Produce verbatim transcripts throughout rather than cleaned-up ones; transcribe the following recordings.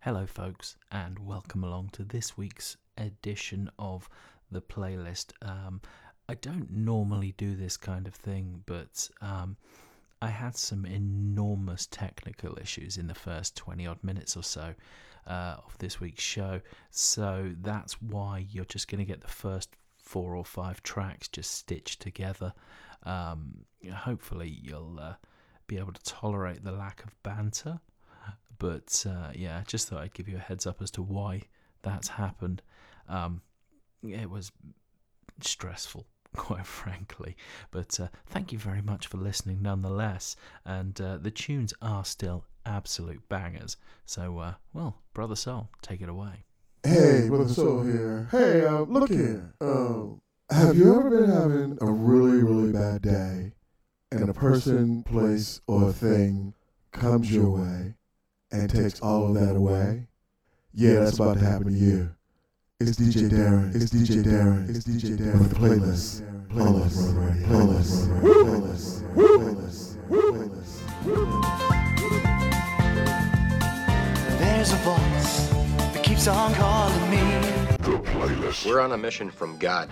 Hello folks, and welcome along to this week's edition of the playlist. Um, I don't normally do this kind of thing, but um, I had some enormous technical issues in the first twenty odd minutes or so uh, of this week's show, so that's why you're just going to get the first four or five tracks just stitched together. Um, hopefully you'll uh, be able to tolerate the lack of banter. But uh, yeah, I just thought I'd give you a heads up as to why that's happened. Um, it was stressful, quite frankly. But uh, thank you very much for listening nonetheless. And uh, the tunes are still absolute bangers. So, uh, well, Brother Soul, take it away. Hey, Brother Soul here. Hey, uh, look here. Um, have you ever been having a really, really bad day and a person, place, or thing comes your way and takes all of that away? Yeah, that's about to happen to you. It's D J Darren. It's D J Darren. It's D J Darren. With the playlist. Playlist. Playlist. Playlist. Playlist. Playlist. There's a voice that keeps on calling me. The playlist. We're on a mission from God.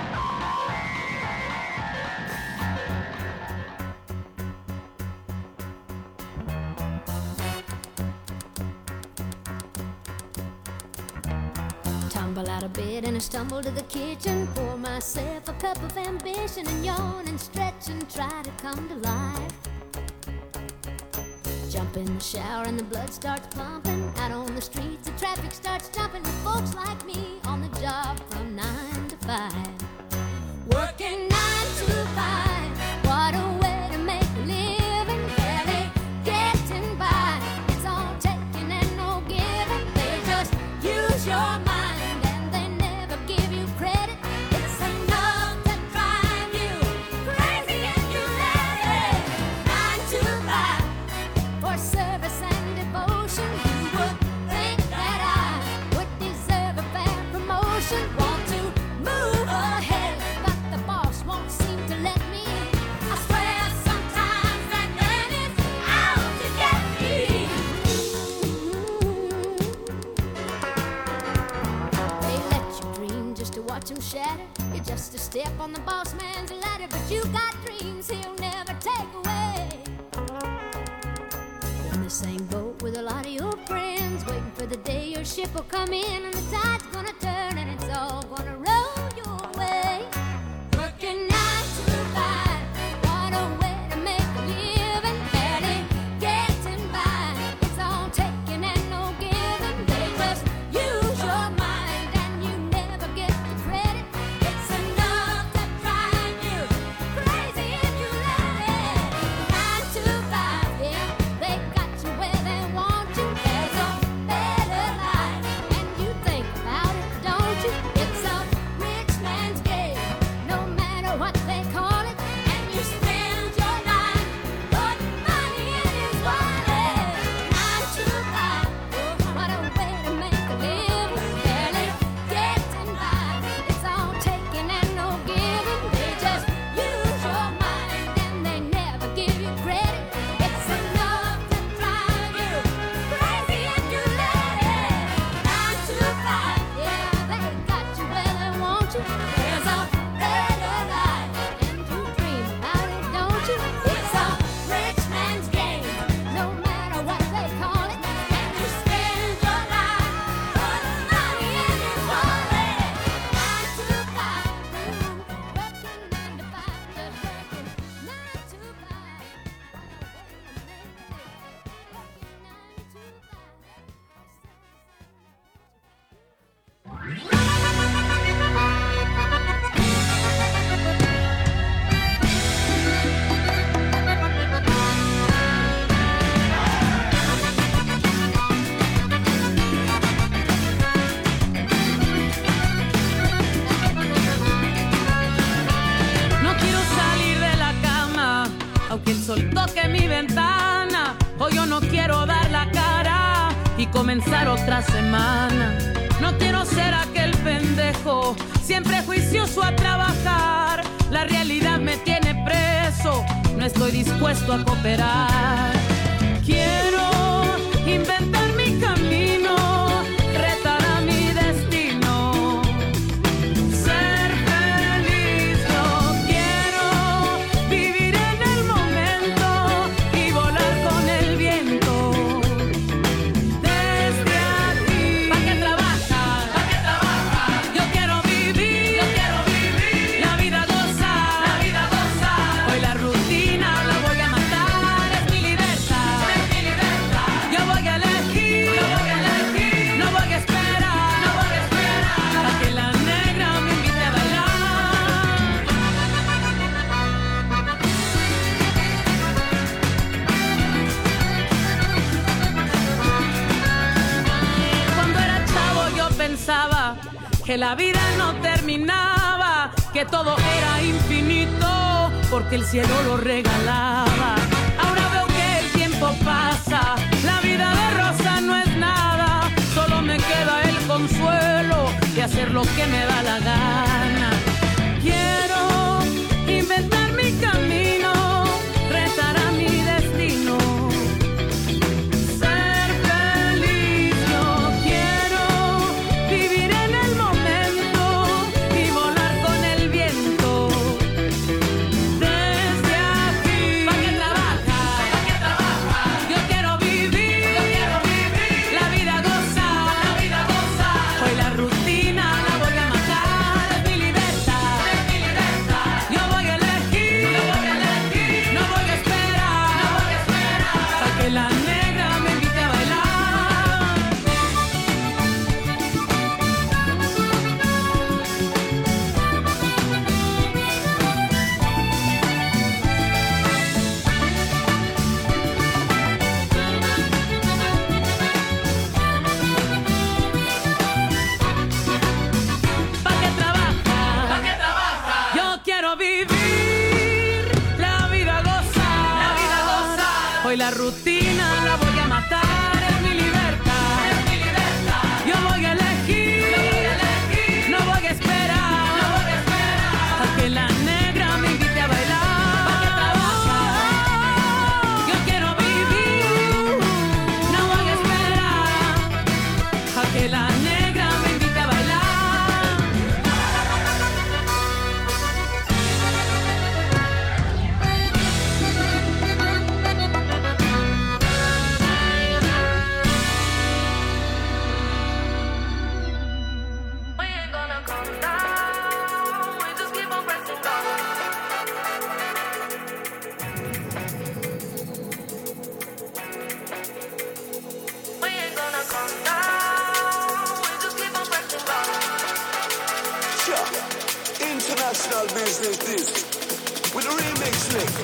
Out of bed and I stumble to the kitchen, pour myself a cup of ambition and yawn and stretch and try to come to life. Jump in the shower and the blood starts pumping. Out on the streets the traffic starts jumping with folks like me on the job from nine to five. Working nine to five, what a way to make a living. Barely getting by, it's all taking and no giving. They just use your mind. Shatter. You're just a step on the boss man's ladder, but you got dreams he'll never take away. In the same boat with a lot of your friends, waiting for the day your ship will come in and the tide's gonna turn and it's all gonna roll your way. Working nine to five, what a way to make a living. Barely getting by, it's all taking and no giving. They just use your mind. Comenzar otra semana. No quiero ser aquel pendejo, siempre juicioso a trabajar. La realidad me tiene preso, no estoy dispuesto a cooperar. Quiero inventar mi camino. que la vida no terminaba, que todo era infinito, porque el cielo lo regalaba. Ahora veo que el tiempo pasa, la vida de rosa no es nada, solo me queda el consuelo de hacer lo que me da la gana. Quiero inventar mi camino, retar a mi destino, ser feliz. Yo quiero vivir en el momento y volar con el viento. Desde aquí, ¿pa' qué trabajar? ¿Pa' qué trabajar? Yo quiero vivir, yo quiero vivir la vida gozar, la vida gozar. Hoy la rutina la voy a matar, es mi libertad, es mi libertad. Yo voy a elegir, yo voy a elegir, no voy a esperar, no voy a esperar, pa' que la negra me invite a bailar. ¿Pa' qué trabajar? ¿Pa' qué trabajar? Yo quiero vivir la vida gozar, la vida gozar. Hoy la rutina la voy a matar, es mi libertad, es mi libertad. Yo voy a elegir, yo voy a elegir, no voy a esperar, no voy a esperar, a que la negra me invite a bailar. ¿Pa' qué trabajar? Yo quiero vivir, no voy a esperar, a que la negra me invite a bailar. We ain't gonna come down, we just keep on pressing on. We ain't gonna come down, we just keep on pressing on. Sure. International business this with a remix lick.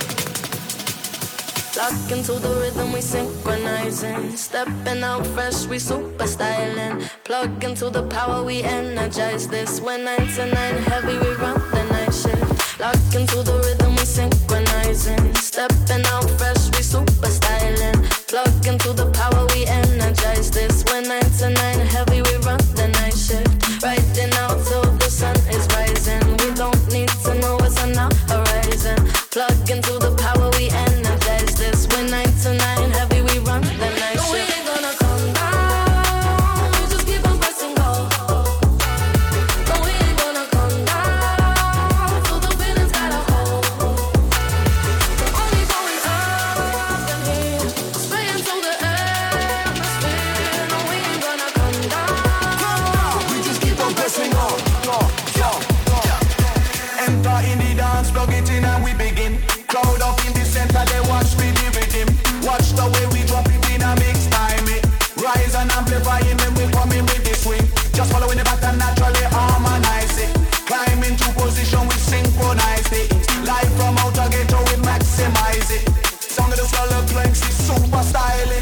Lock into the rhythm, we synchronizing. Stepping out fresh, we super styling. Plug into the power, we energize this. When nine to nine heavy, we run the night shift. Lock into the rhythm, we synchronizing. Stepping out fresh, we super styling. Plug into the power, we energize this. When nine to nine heavy, we run the night shift. Riding out till the sun is rising. We don't need to know what's on our horizon. Plug into the power, we energize this. When nine to nine heavy, we run the night shift. We ain't gonna come down, we just keep on pressing go. No, we ain't gonna come down till the feelings got a hold. We're only going up and here, spraying through the atmosphere. No, we ain't gonna come down. We just keep on pressing on. Go, go, go. Enter in the dance, plug it in and we begin. Crowd up in the center, they watch me the rhythm. Watch the way we drop it in a mix time. It rise and amplifying when we come in with the swing. Just following the pattern, naturally harmonize it. Climb into position, we synchronize it. Live from outer ghetto, we maximize it. Sound of the solo planks is super styling.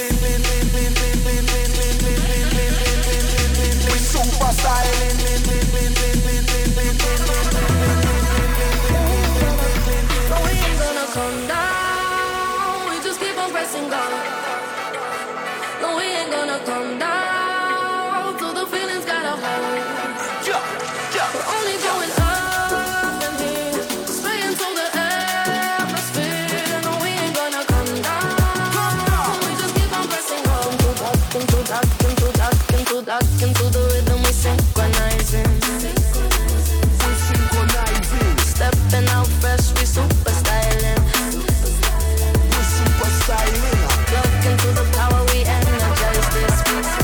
We super styling. No, we ain't gonna come down, we just keep on pressing go. No, we ain't gonna come down till the feelings got a hold. Yeah, yeah. We're only going up and here, spraying through the atmosphere. No, we ain't gonna come down, we just keep on pressing go. Into dark, into dark, into dark, into the rhythm, we synchronizing. Stepping out fresh, we super styling. We super styling. Plug into the power, we energize this.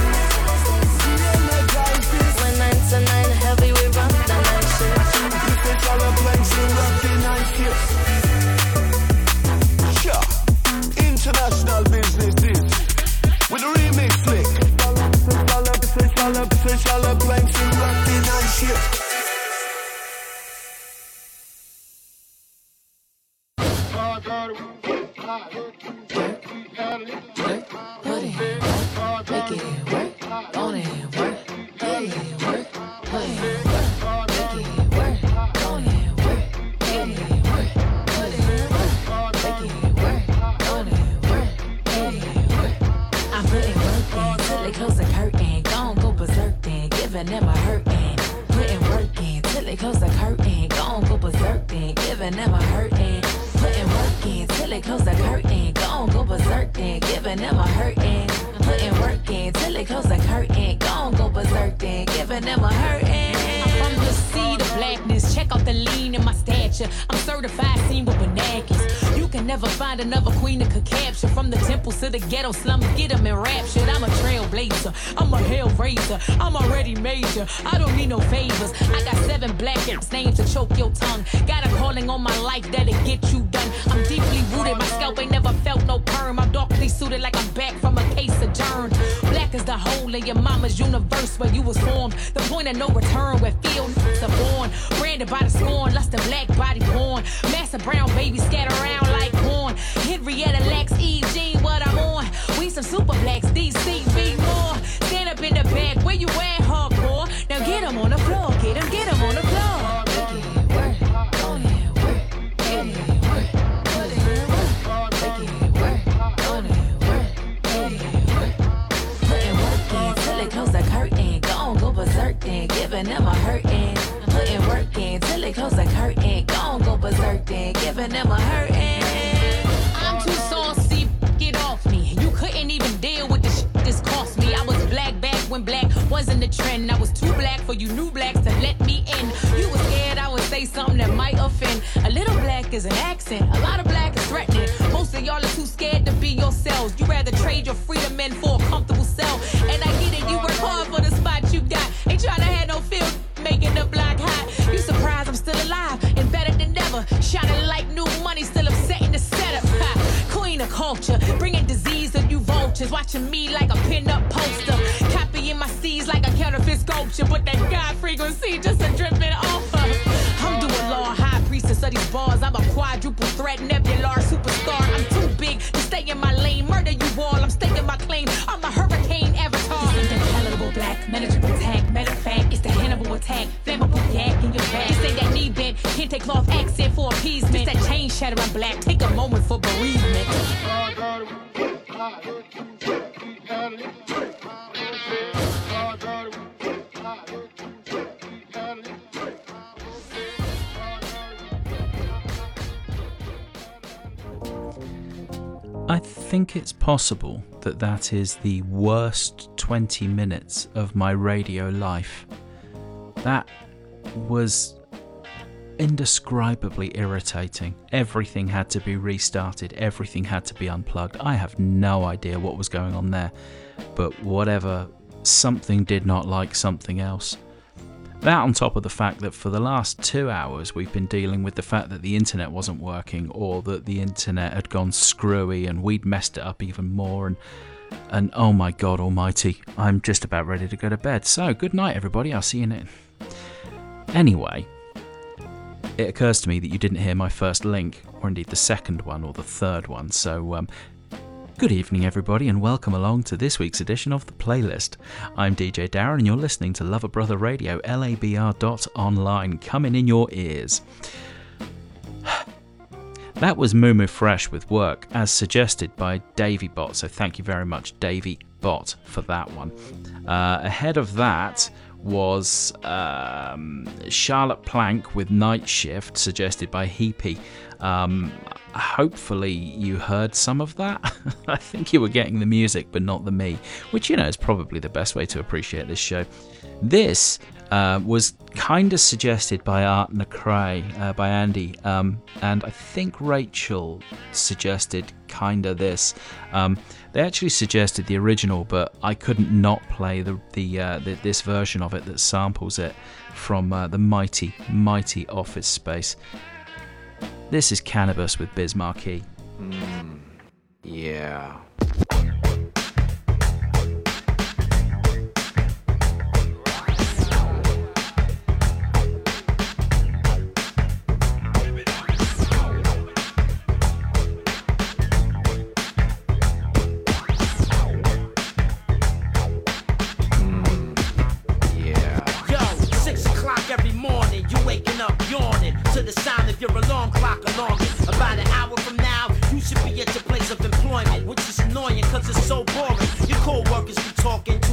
When nine to nine heavy, we run the night shift. This is all a place in rocking night shift. Sure. International business this with a remix flick. This is all a place in rocking night shift. Put in work, make it work, on it work, get it work, put in they close the curtain. Gon' go berserk then, giving them a hurtin'. Putting work in till they close the curtain. Gon' go berserk then, giving them a hurtin'. Putting work in till they close the curtain. Gon' go berserk then, giving them a hurtin'. Putting work in till they close the curtain. Gon' go berserk then, giving them a hurtin'. I'm from the seed of blackness. Check out the lean in my stature. I'm certified seen with binoculars. You can never find another queen that could capture. From the temples to the ghetto slums, get them enraptured. I'm a trailblazer, I'm a hellraiser, I'm already major, I don't need no favors. I got seven black names to choke your tongue. Got a calling on my life that'll get you done. I'm deeply rooted, my scalp ain't never felt no perm. I'm darkly suited like I'm back from a case adjourned. Black is the hole in your mama's universe where you was formed. The point of no return where field are born. Branded by the scorn, lust of black body porn. Master brown babies scatter around like corn. Henrietta Lacks, E. Jean, what I'm on. We some super blacks, D C, be more. Stand up in the back, where you at, hardcore? Now get them on the floor, get them, get them on the floor. Make it work, go ahead, work. Get it, work, put it in work. Make it work, go ahead, work. Get it, work. Putting work in till they close the curtain. Gon' go berserk then, giving them a hurtin'. Putting work in till they close the curtain. Gon' go berserk then, giving them a hurtin'. I'm too saucy, get off me. You couldn't even deal with the shit this cost me. I was black back when black wasn't the trend. I was too black for you new blacks to let me in. You was scared I would say something that might offend. A little black is an accent, a lot of black is threatening. Most of y'all are too scared to be yourselves. You rather trade your freedom in for a comfortable cell. And I get it, you work hard for the spot you got. Ain't trying to have no feel making the block hot. You surprised I'm still alive and better than ever. Shining like new money, still upsetting the setup. Ha. Queen of culture, bringing disease to you vultures. Watching me like a pinned-up poster. Copying my C's like a counterfeit sculpture. But that God frequency just a dripping off of. I'm doing law, high priestess of these bars. I'm a quadruple threat, nebular superstar. I'm too big to stay in my lane. Murder you all, I'm staking my claim. I'm a hurricane avatar. This ain't the palatable black, manageable tag. Matter of fact, it's the Hannibal attack. Flammable yak in your back. This ain't that knee bent, can't take cloth accent for appeasement. This that chain shattering black, take a moment for bereavement. I think it's possible that that is the worst twenty minutes of my radio life. That was indescribably irritating. Everything had to be restarted, everything had to be unplugged. I have no idea what was going on there, but whatever, something did not like something else. That on top of the fact that for the last two hours we've been dealing with the fact that the internet wasn't working, or that the internet had gone screwy and we'd messed it up even more, and and oh my god almighty, I'm just about ready to go to bed. So good night everybody, I'll see you in. Anyway, it occurs to me that you didn't hear my first link, or indeed the second one or the third one, so um good evening everybody and welcome along to this week's edition of The Playlist. I'm D J Darren and you're listening to Lover Brother Radio, L A B R dot online, coming in your ears. That was Mumu Fresh with Work, as suggested by Davey Bot, so thank you very much Davey Bot for that one. Uh, ahead of that was um, Charlotte Plank with Night Shift, suggested by Heapy. Um, hopefully you heard some of that. I think you were getting the music but not the me, which, you know, is probably the best way to appreciate this show. This uh, was kind of suggested by Art Nacrae, uh, by Andy, um, and I think Rachel suggested kind of this. Um, they actually suggested the original, but I couldn't not play the, the, uh, the this version of it that samples it from uh, the mighty, mighty Office Space. This is Cannabis with Biz Markie. Mm, yeah. To the sound of your alarm clock alarming. About an hour from now, you should be at your place of employment, which is annoying cause it's so boring. Your co-workers be talking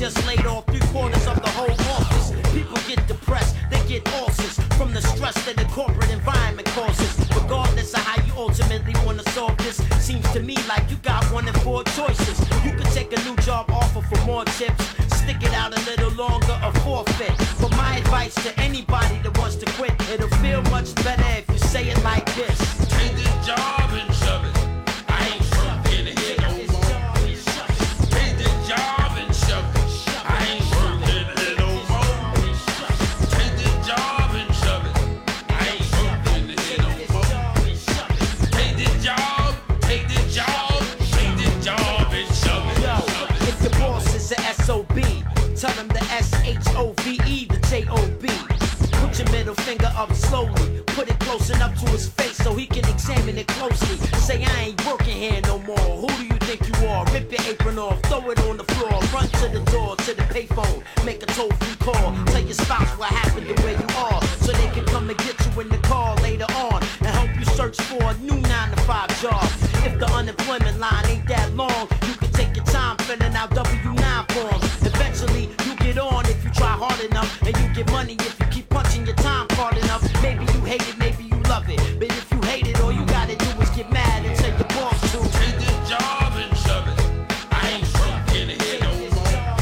just laid off three quarters of the whole office. People get depressed, they get ulcers from the stress that the corporate environment causes. Regardless of how you ultimately want to solve this, seems to me like you got one and four choices. You could take a new job offer for more tips, stick it out a little longer or forfeit. But my advice to anybody that wants to quit, it'll feel much better if you say it like this. Take this job and shove it. I ain't working here no more. Take this job and shove it. I ain't working here no more. Take this job and shove it. I ain't working here no more. Take this job, take this job, take this job and shove it. Yo, if the boss is a S O B, tell him the S H O V E, the J O B. Put your middle finger up slowly, put it close enough to his face so he can examine it closely. Say I ain't working here no more, who do you think you are? Rip your apron off, throw it on the floor, run to the door, to the payphone, make a toll-free call. Tell your spouse what happened to where you are, so they can come and get you in the car later on and help you search for a new nine to five job. If the unemployment line ain't that long, you can take your time filling out W nine forms. Eventually you get on if you try hard enough, and you get money if you keep punching your time hard enough. Maybe you hate it, maybe you love it, but if you hate it, all you gotta do is get mad and tell your boss to take this job and shove it. I ain't working here no more.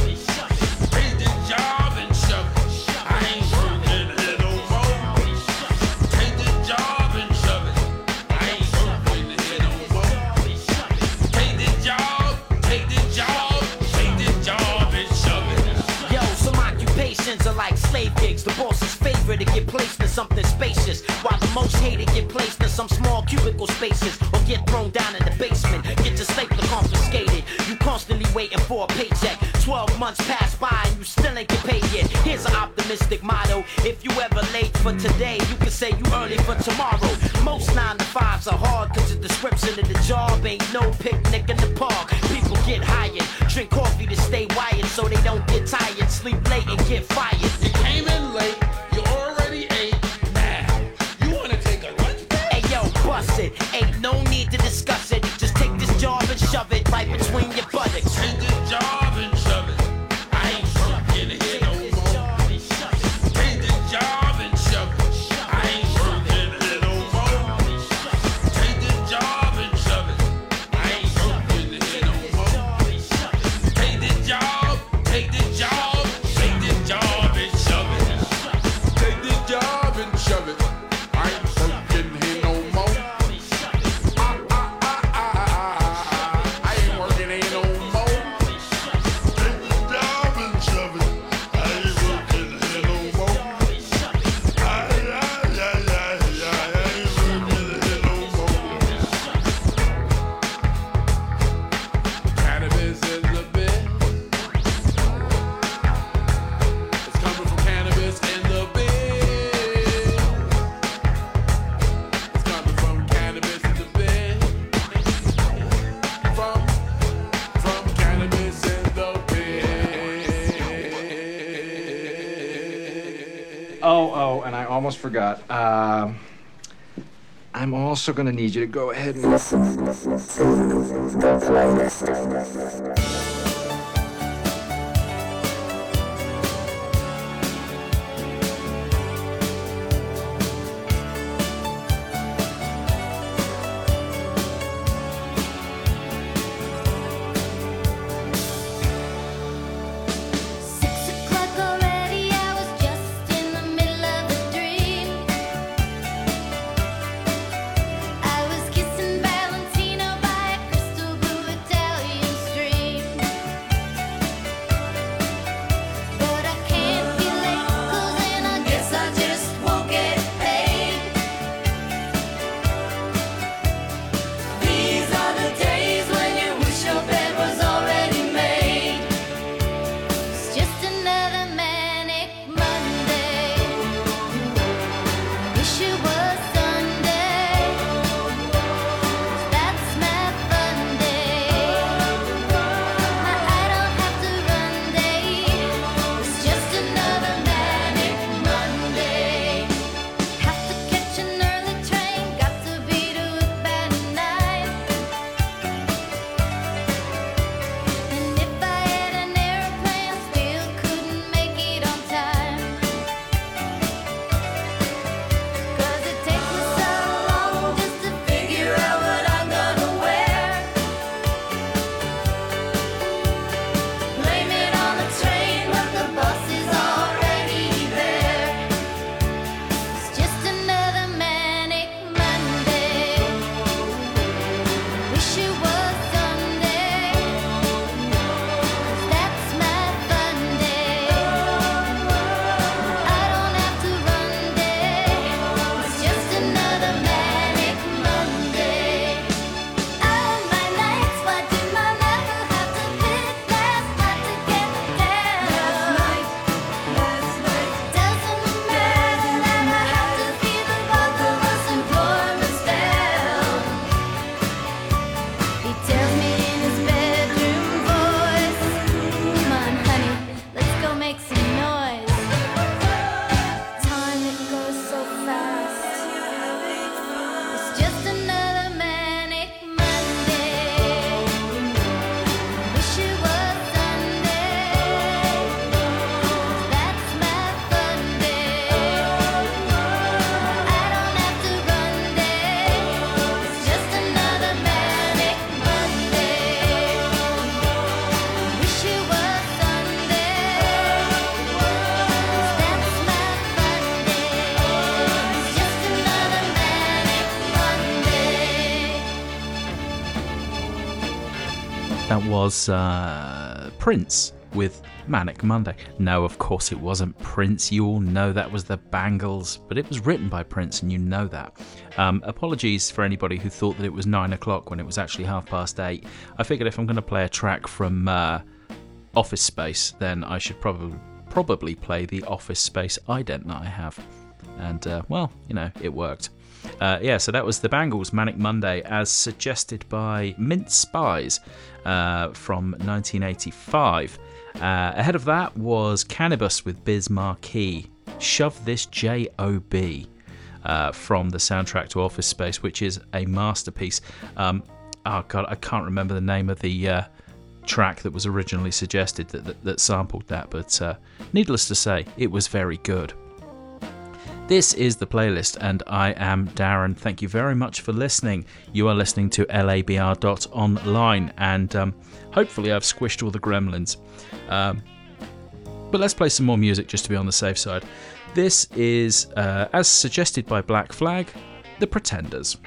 Take this job and shove it. I ain't working here no more. Take this job and shove it. I ain't working here no more. Take this job, take this job, take this job and shove it. Yo, some occupations are like slave gigs. The boss's favorite to get placed in something spacious, while the most hated get placed in some small cubicle spaces or get thrown down in the basement. Get your stapler confiscated. You constantly waiting for a paycheck. Twelve months pass by and you still ain't get paid yet. Here's an optimistic motto: if you ever late for today, you can say you early for tomorrow. Most nine to fives are hard cause the description of the job ain't no picnic in the park. People get hired, drink coffee to stay wired so they don't get tired, sleep late and get fired. You came in late, you already ate. Now, you wanna take a lunch break? Hey yo, bust it. Ain't no need to discuss it. Just take this job and shove it right between your buttocks. Take this job and shove it. I ain't working here no more. Take this job and shove it. I ain't working here no more. Take this job and shove it. I ain't working here no more. Take this job, take this job, take this job and shove it. Take this job and shove it. I ain't working here no more. Ah, ah, ah, ah, ah, ah. I ain't working here no more. Take this job and shove it. I ain't working here no more. Ah, yeah, yeah, yeah, yeah. I ain't working here no more. Cannabis in the bin. It's coming from cannabis in the bin. It's coming from cannabis in the bin. From, from cannabis in the bin. Oh, oh, and I almost forgot. Um, I'm also going to need you to go ahead and listen to the playlist. Six o'clock already, I was just in the middle of a dream. I was kissing Valentino by a crystal blue Italian stream. That was uh, Prince with Manic Monday. No, of course it wasn't Prince. You all know that was the Bangles, but it was written by Prince, and you know that. Um, apologies for anybody who thought that it was nine o'clock when it was actually half past eight. I figured if I'm going to play a track from uh, Office Space, then I should probably probably play the Office Space ident that I have. And, uh, well, you know, it worked. Uh, yeah, so that was the Bangles' Manic Monday, as suggested by Mince Spies uh, from nineteen eighty-five. Uh, ahead of that was Cannabis with Biz Marquee, Shove This J O B, uh, from the soundtrack to Office Space, which is a masterpiece. Um, oh, God, I can't remember the name of the uh, track that was originally suggested that, that, that sampled that, but uh, needless to say, it was very good. This is the playlist, and I am Darren. Thank you very much for listening. You are listening to L A B R dot online, and um, hopefully I've squished all the gremlins. Um, but let's play some more music just to be on the safe side. This is, uh, as suggested by Black Flag, The Pretenders.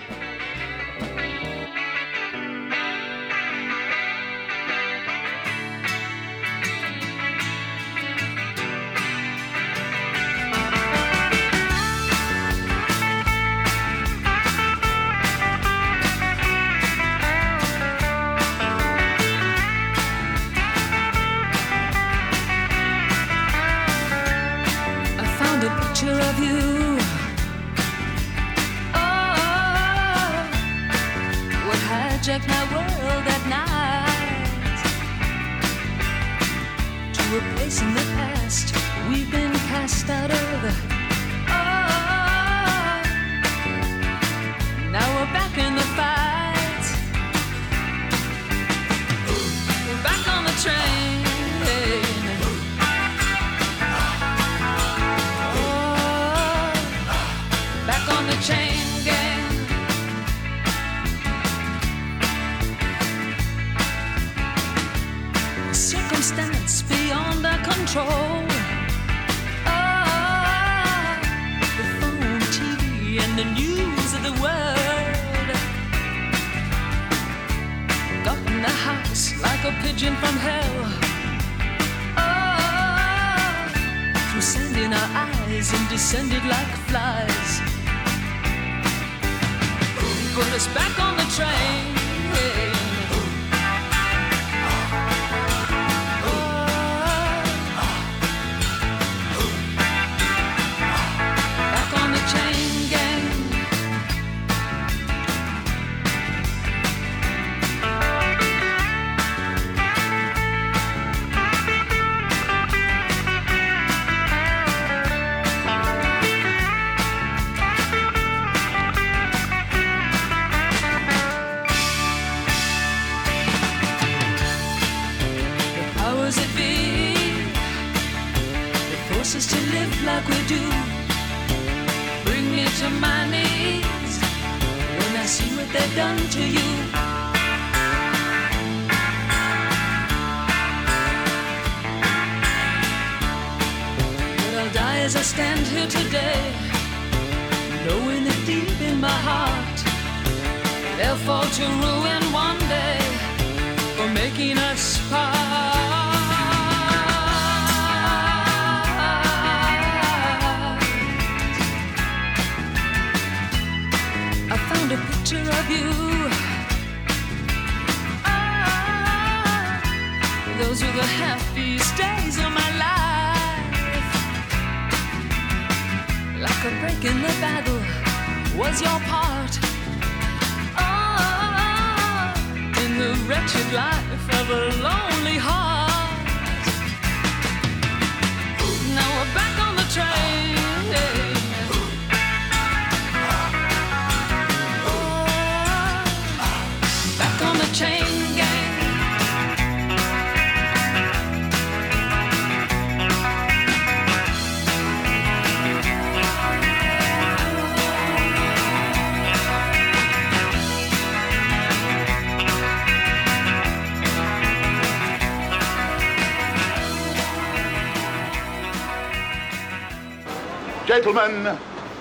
Gentlemen,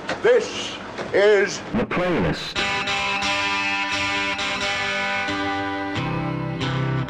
this is the playlist.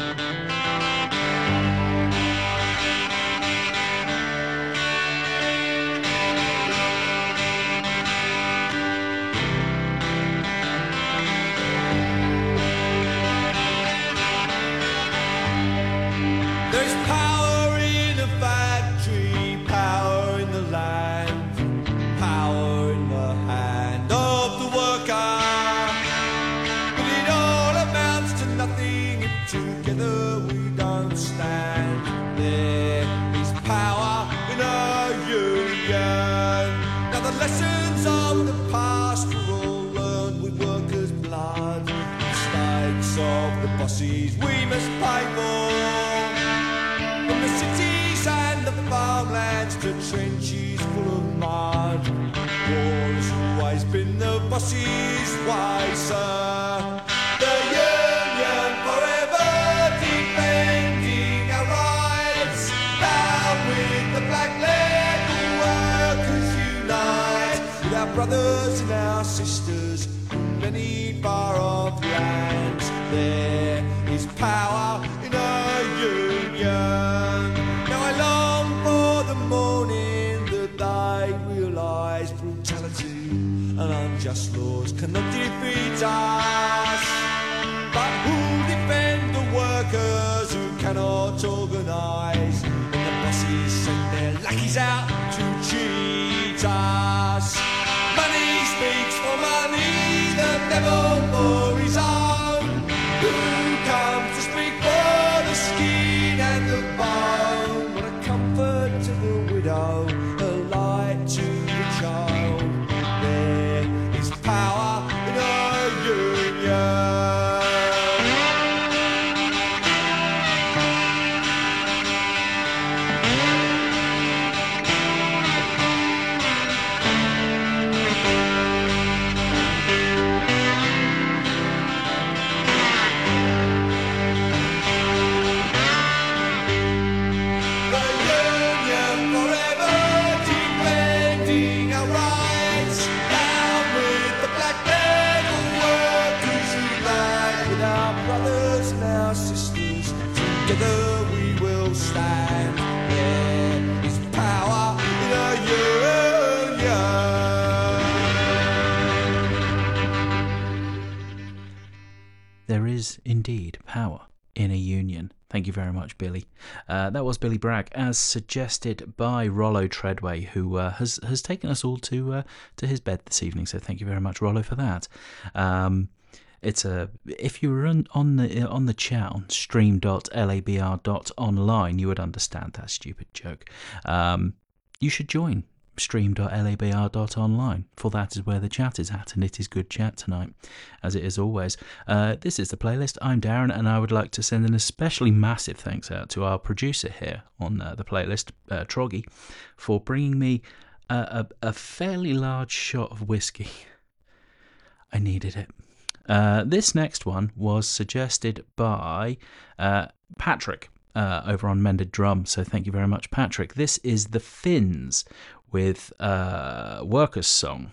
bosses we must pay for. From the cities and the farmlands to trenches full of mud, war's always been the bosses' way, sir. The union forever defending our rights, down with the black leg, all workers unite, with our brothers and our sisters in many far off lands. There is power in our union. Now I long for the morning that they realise brutality and unjust laws cannot defeat us. But who'll defend the workers who cannot organise when the bosses send their lackeys out to cheat us? Money speaks for money, the devil for his own. Who comes to speak for the skin and the bone? What a comfort to the widow, a light to the child. There is power in our union. Together we will stand. There is power in our union. There is indeed power in a union. Thank you very much, Billy. Uh, that was Billy Bragg, as suggested by Rollo Treadway, who uh, has has taken us all to uh, to his bed this evening. So thank you very much, Rollo, for that. Um, It's a if you were on, on the on the chat on stream dot labr dot online, you would understand that stupid joke. Um, you should join stream dot labr dot online, for that is where the chat is at, and it is good chat tonight, as it is always. Uh, this is the playlist. I'm Darren, and I would like to send an especially massive thanks out to our producer here on uh, the playlist, uh, Troggy, for bringing me a, a, a fairly large shot of whiskey. I needed it. Uh, this next one was suggested by uh, Patrick uh, over on Mended Drum, so thank you very much, Patrick. This is The Finns with uh, Workers' Song.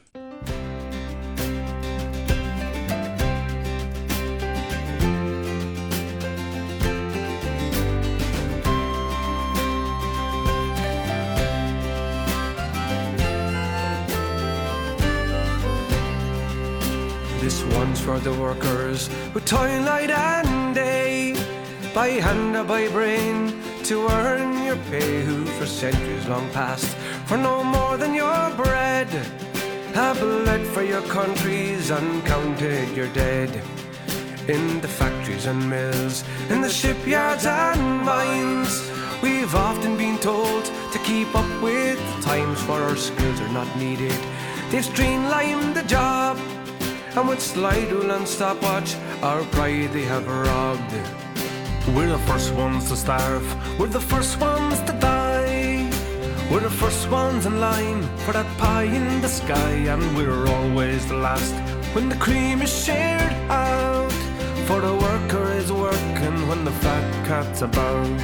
This one's for the workers who toil night and day, by hand or by brain, to earn your pay, who for centuries long past, for no more than your bread, have bled for your countries and counted your dead. In the factories and mills, in the shipyards and mines, we've often been told to keep up with the times, for our skills are not needed. They've streamlined the job, and with slide rule and stopwatch, our pride they have robbed. We're the first ones to starve, we're the first ones to die, we're the first ones in line for that pie in the sky, and we're always the last when the cream is shared out, for the worker is working when the fat cat's about.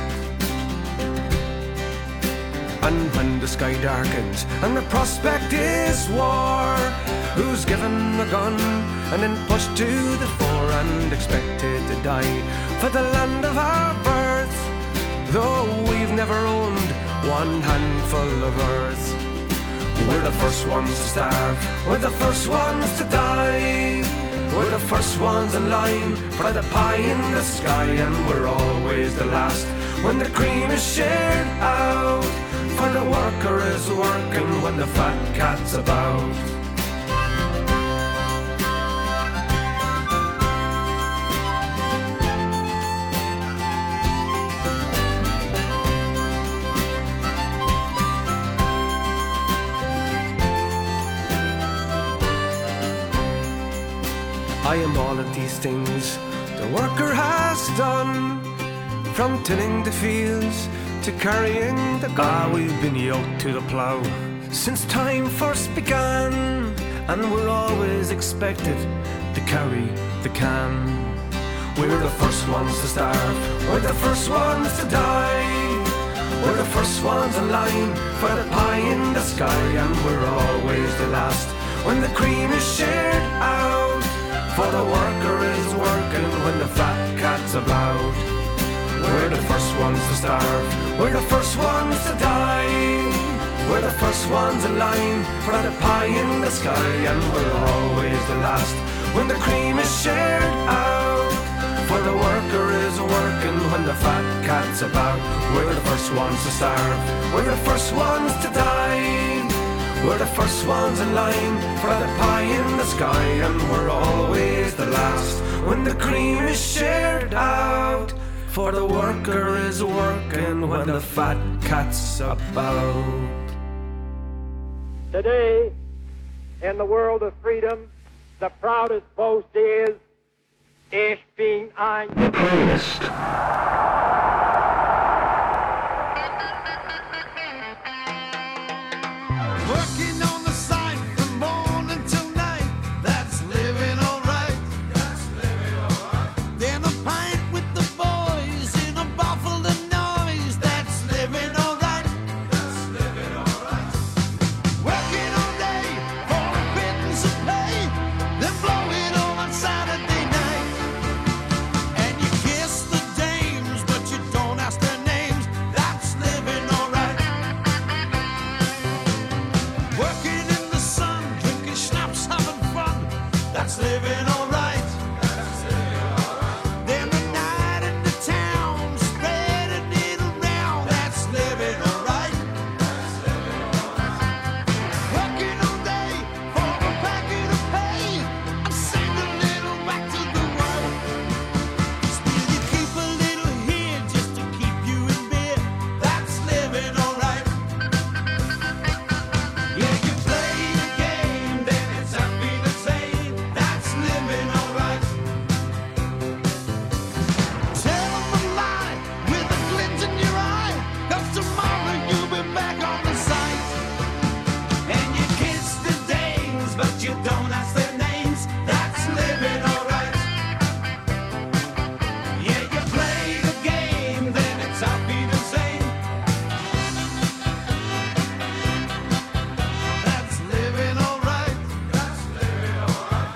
And when the sky darkens and the prospect is war, who's given a gun and then pushed to the fore and expected to die for the land of our birth, though we've never owned one handful of earth. We're the first ones to starve, we're the first ones to die, we're the first ones in line for the pie in the sky, and we're always the last when the cream is shared out, for the worker is working when the fat cat's about. I am all of these things, the worker has done. From tilling the fields to carrying the gun. Ah, we've been yoked to the plough since time first began, and we're always expected to carry the can. We're the first ones to starve, we're the first ones to die. We're the first ones in line for the pie in the sky, and we're always the last when the cream is shared out. For the worker is working when the fat cat's about. We're the first ones to starve, we're the first ones to die. We're the first ones in line for the pie in the sky, and we're always the last when the cream is shared out. For the worker is working when the fat cat's about. We're the first ones to starve, we're the first ones to die. We're the first ones in line for the pie in the sky, and we're always the last when the cream is shared out. For the worker is working when the fat cat's about. Today, in the world of freedom, the proudest boast is Ich bin ein Playlist. Working on the site from morning till night, that's living alright. That's living alright. Then a pint with the boys in a Buffalo noise, that's living alright. That's living alright. Working all day for a pittance of pay, then blow it all on Saturday night. And you kiss the dames, but you don't ask their names, that's living alright. Working in the sun, drinking schnapps, having fun, that's living alright. Then the night in the town, spreading it around, that's living alright. Working all day for a packet of pay, I'm sending a little back to the world. Still you keep a little here just to keep you in bed, that's living alright. Yeah, you play the game, then it's happy to say, that's living alright. Tell them a lie with a glint in your eye, 'cause tomorrow you'll be back on the site. And you kiss the dames, but you don't ask their names, that's living alright. Yeah, you play the game, then it's happy to say, that's living alright. That's living alright.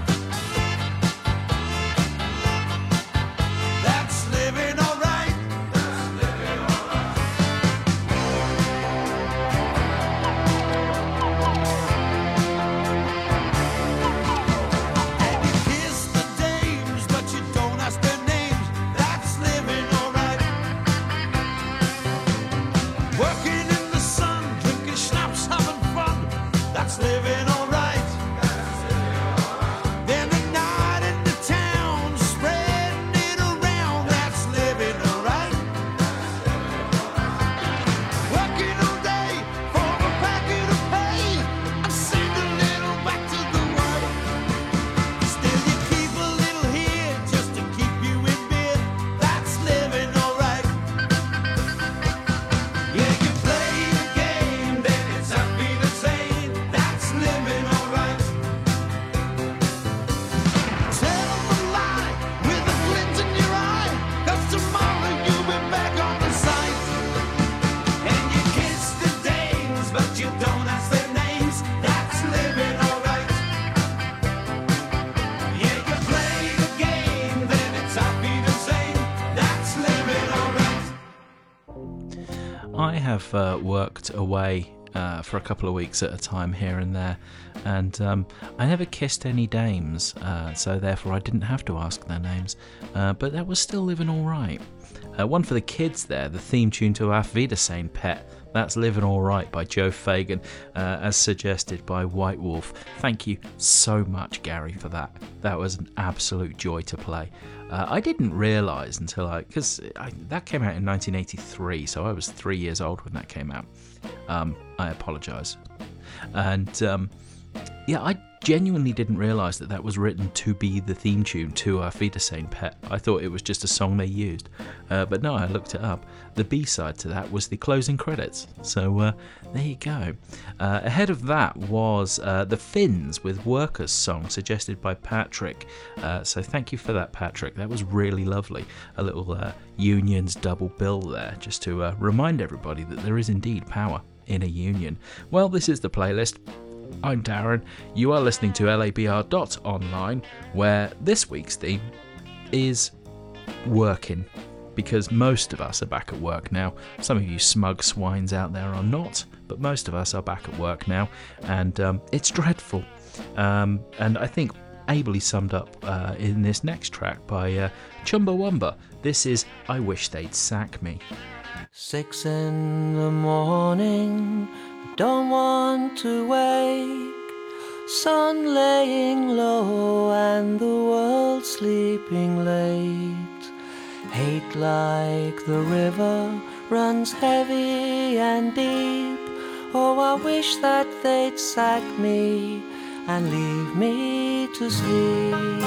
That's living alright. That's living alright. And you kiss the dames, but you don't ask their names, that's living alright. Working in the sun, drinking schnapps, having fun, that's living alright. Then the night in the town, spreading it around, that's living alright. Working all day for a packet of pay, I'm sending a little back to the world. Still you keep a little here just to keep you in bed, that's living alright. Yeah, you play the game, then it's happy to say, that's living alright. Tell them a lie with a glint in your eye, 'cause tomorrow you'll be back on the site. And you kiss the dames, but you don't ask their names, that's living alright. Yeah, you play the game, then it's happy to say, that's living alright. I have uh, worked away uh, for a couple of weeks at a time here and there, and um, I never kissed any dames, uh, so therefore I didn't have to ask their names, uh, but that was still living all right. Uh, one for the kids there, the theme tune to Auf Wiedersehen, Pet. That's Living All Right by Joe Fagan, uh, as suggested by White Wolf. Thank you so much, Gary, for that. That was an absolute joy to play. Uh, I didn't realise until I... because that came out in nineteen eighty-three, so I was three years old when that came out. Um, I apologise. And um, Yeah, I genuinely didn't realise that that was written to be the theme tune to Auf Wiedersehen Pet. I thought it was just a song they used. Uh, but no, I looked it up. The B-side to that was the closing credits. So uh, there you go. Uh, ahead of that was uh, The Finns with Workers song, suggested by Patrick. Uh, so thank you for that, Patrick. That was really lovely. A little uh, unions double bill there, just to uh, remind everybody that there is indeed power in a union. Well, this is the playlist. I'm Darren. You are listening to L A B R dot online, where this week's theme is working, because most of us are back at work now. Some of you smug swines out there are not, but most of us are back at work now, and um, it's dreadful. Um, and I think ably summed up uh, in this next track by uh, Chumbawamba. This is I Wish They'd Sack Me. Six in the morning, don't want to wake. Sun laying low and the world sleeping late. Hate like the river runs heavy and deep. Oh, I wish that they'd sack me and leave me to sleep.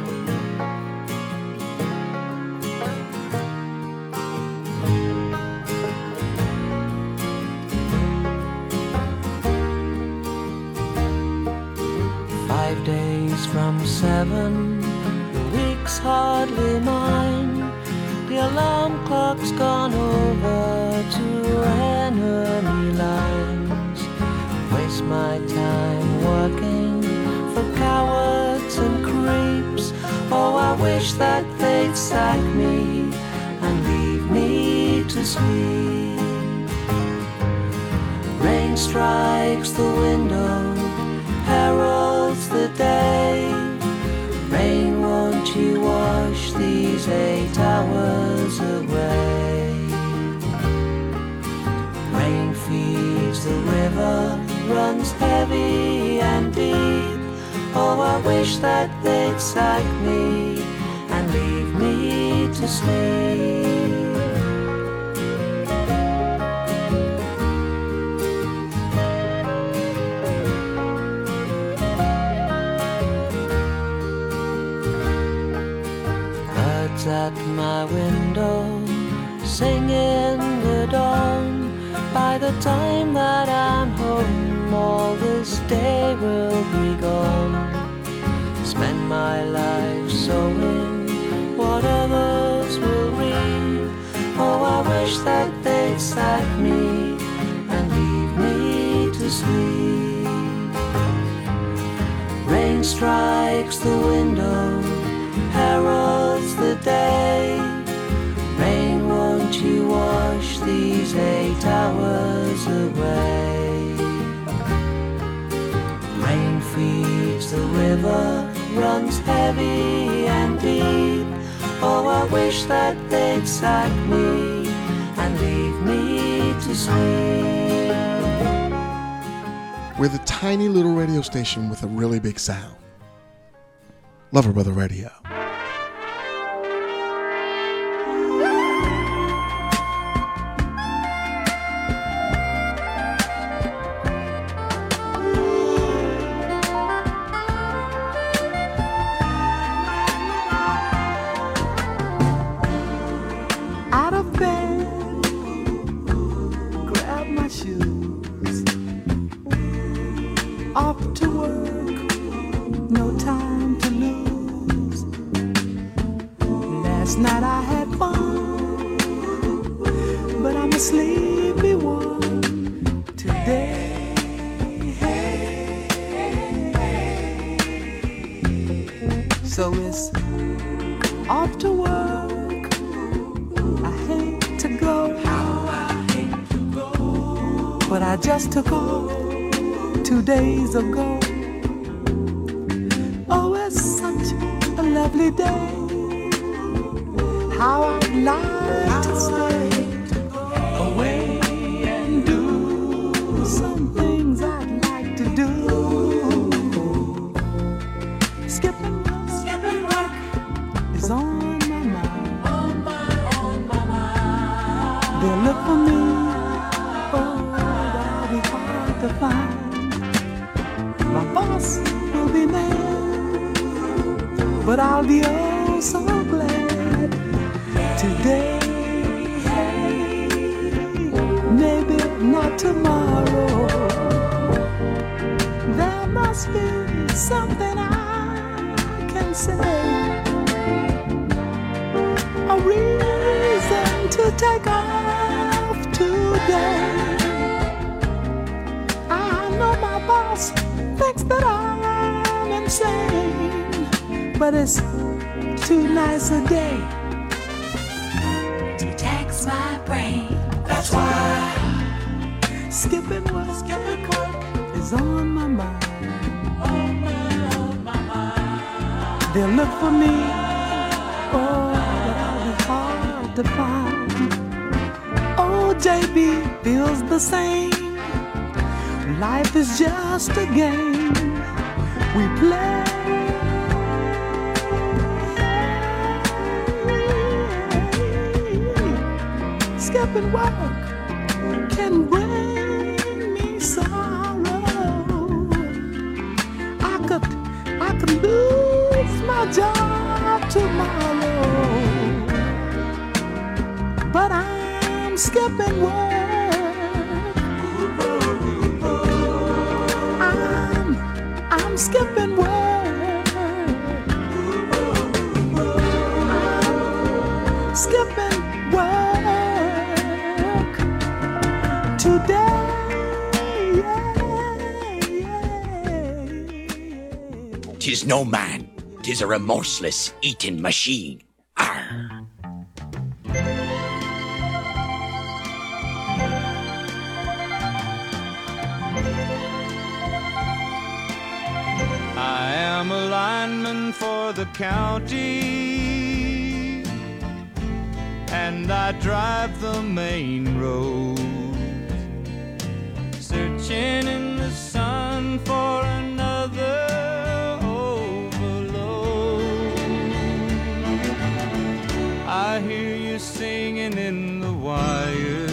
Five days from seven, the week's hardly mine. The alarm clock's gone over to enemy lines. Waste my time working for cowards and creeps. Oh, I wish that they'd sack me and leave me to sleep. Rain strikes the window, heralds the day. Rain, won't you wash these eight hours away? Rain feeds the river, runs heavy and deep. Oh, I wish that they'd sack me and leave me to sleep. At my window, sing in the dawn. By the time that I'm home, all this day will be gone. Spend my life sowing what others will reap. Oh, I wish that they'd sack me and leave me to sleep. Rain strikes the window, heralds the day. Rain, won't you wash these eight hours away? Rain feeds the river, runs heavy and deep. Oh, I wish that they'd sack me and leave me to sleep. We're the tiny little radio station with a really big sound. Lover Brother Radio. Took off two days ago. Oh, it's such a lovely day. How I'd like to stay away and do some things I'd like to do. Skipping rock, skipping rock is on my mind. On my, on my mind. They'll look for me. To find my boss but I'll be oh so glad today. Maybe not tomorrow. There must be something I can say, a reason to take off today. I know my boss thinks that I'm insane, but it's too nice a day to tax my brain. That's why skipping work, skipping work is on my mind. On my, on my mind. They'll look for me, oh, but I'll be hard to find. Oh, J B feels the same. Life is just a game we play. Skipping work can bring me sorrow. I could, I could lose my job tomorrow, but I'm skipping work. I'm, I'm skipping work. I'm skipping work. Tis no man, tis a remorseless eating machine. Arr. I am a lineman for the county, and I drive the main road, searching in the sun for another overload. I hear you singing in the wire,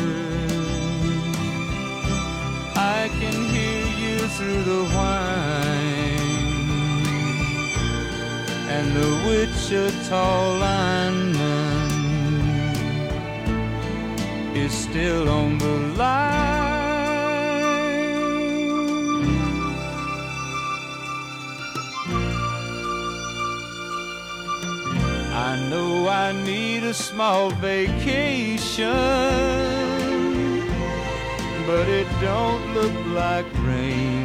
I can hear you through the whine, and the Wichita lineman is still on the line. I know I need a small vacation, but it don't look like rain.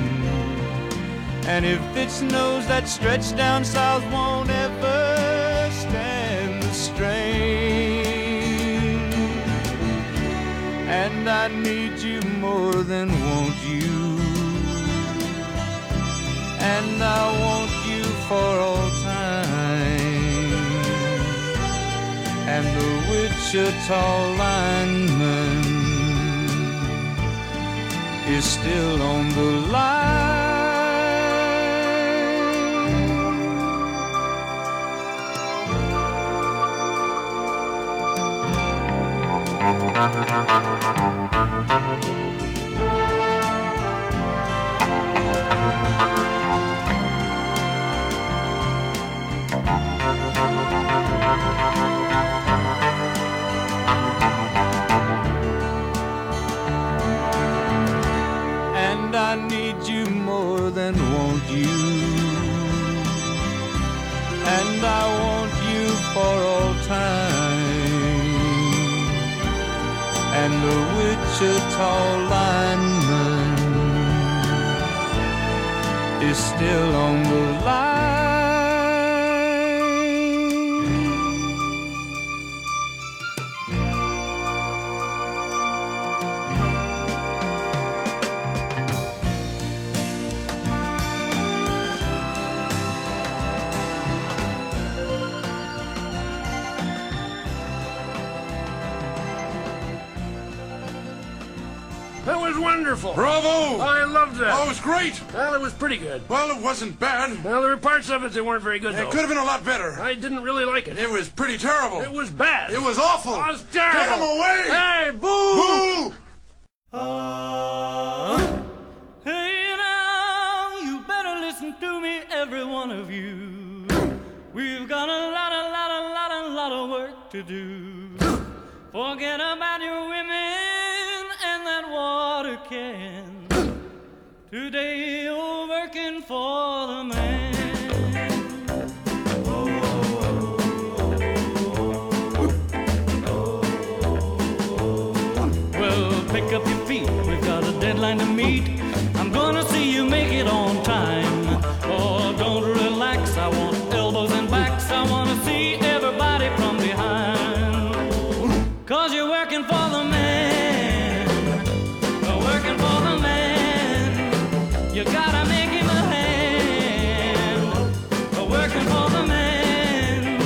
And if it snows, that stretch down south won't ever stand the strain. And I need you more than want you, and I want you for all time. And the Wichita lineman is still on the line. And I need you more than want you, and I want you for all time. And the Wichita lineman is still on the line. That was wonderful. Bravo! I loved that. Oh, it was great. Well, it was pretty good. Well, it wasn't bad. Well, there were parts of it that weren't very good, though. It could have been a lot better. I didn't really like it. It was pretty terrible. It was bad. It was awful. It was terrible. Get him away! Hey, boo! Boo! Uh, hey now, you better listen to me, every one of you. got a lot, a lot, a lot, a lot of work to do. Forget about your women and that water can. Today you're working for the man. Well, pick up your feet, we've got a deadline to meet. I'm gonna see you make it on time. Oh, don't relax, I want elbows and backs. I wanna see everybody from behind. Cause you're working for the man. Working for the man. You gotta make him a hand. Working for the man.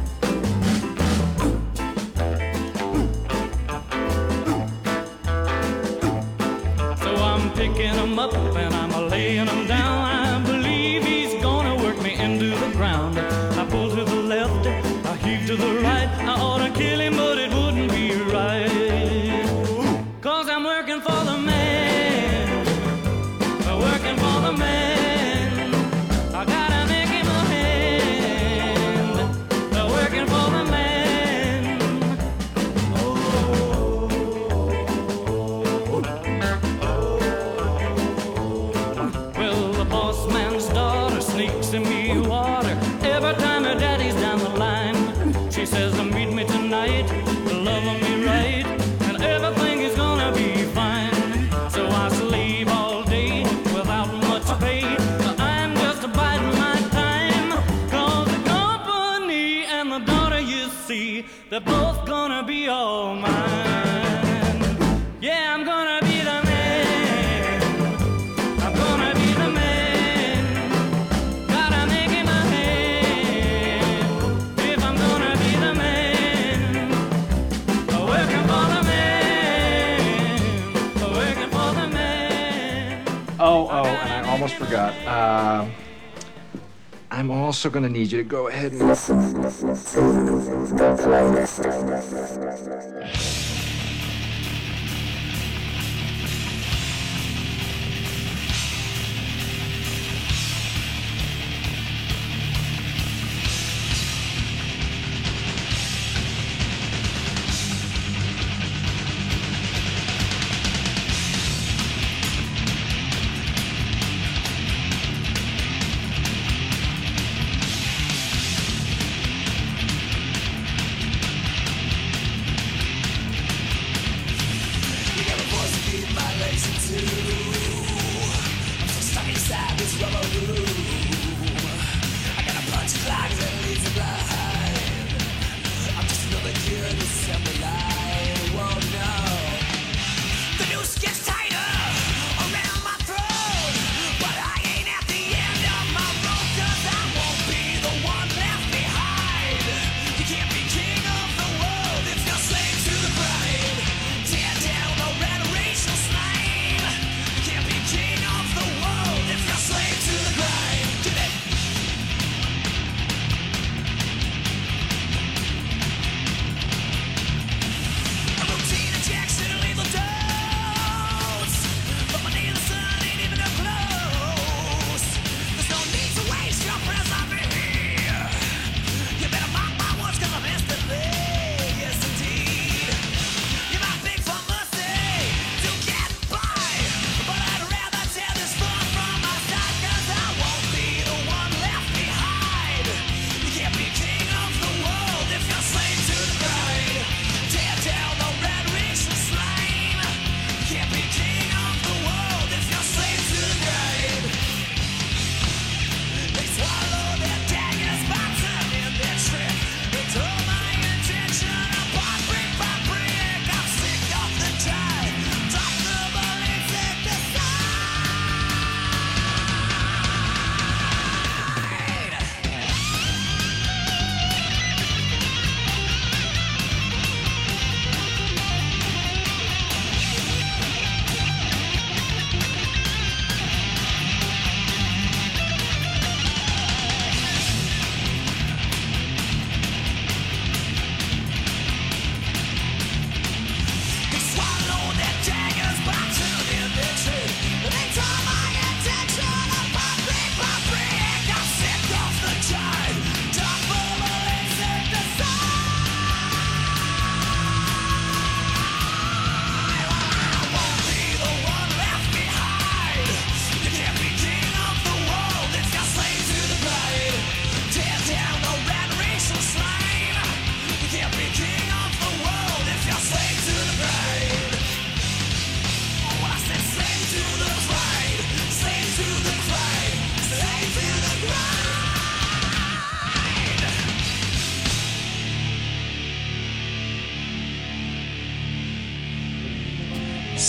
So I'm picking him up and I'm laying him down. I believe he's gonna work me into the ground. I pull to the left, I heave to the right. I ought to kill him, but it wouldn't be right. Cause I'm working for the man. Working for the man. I gotta make him a hand. Working for the man. Well, the boss man's daughter sneaks in me water every time her daddy's down the line. She says to meet me tonight, love me right, and everything is gonna be fine. So I slave all day without much pay. I'm just biding my time. Cause the company and the daughter you see, they're both gonna be all mine. Yeah, I'm gonna be the man. I'm gonna be the man. Gotta make him a hand. If I'm gonna be the man. Working for the man. Working for the man. Oh, oh, and I almost forgot. Uh, I'm also gonna need you to go ahead and listen to the playlist.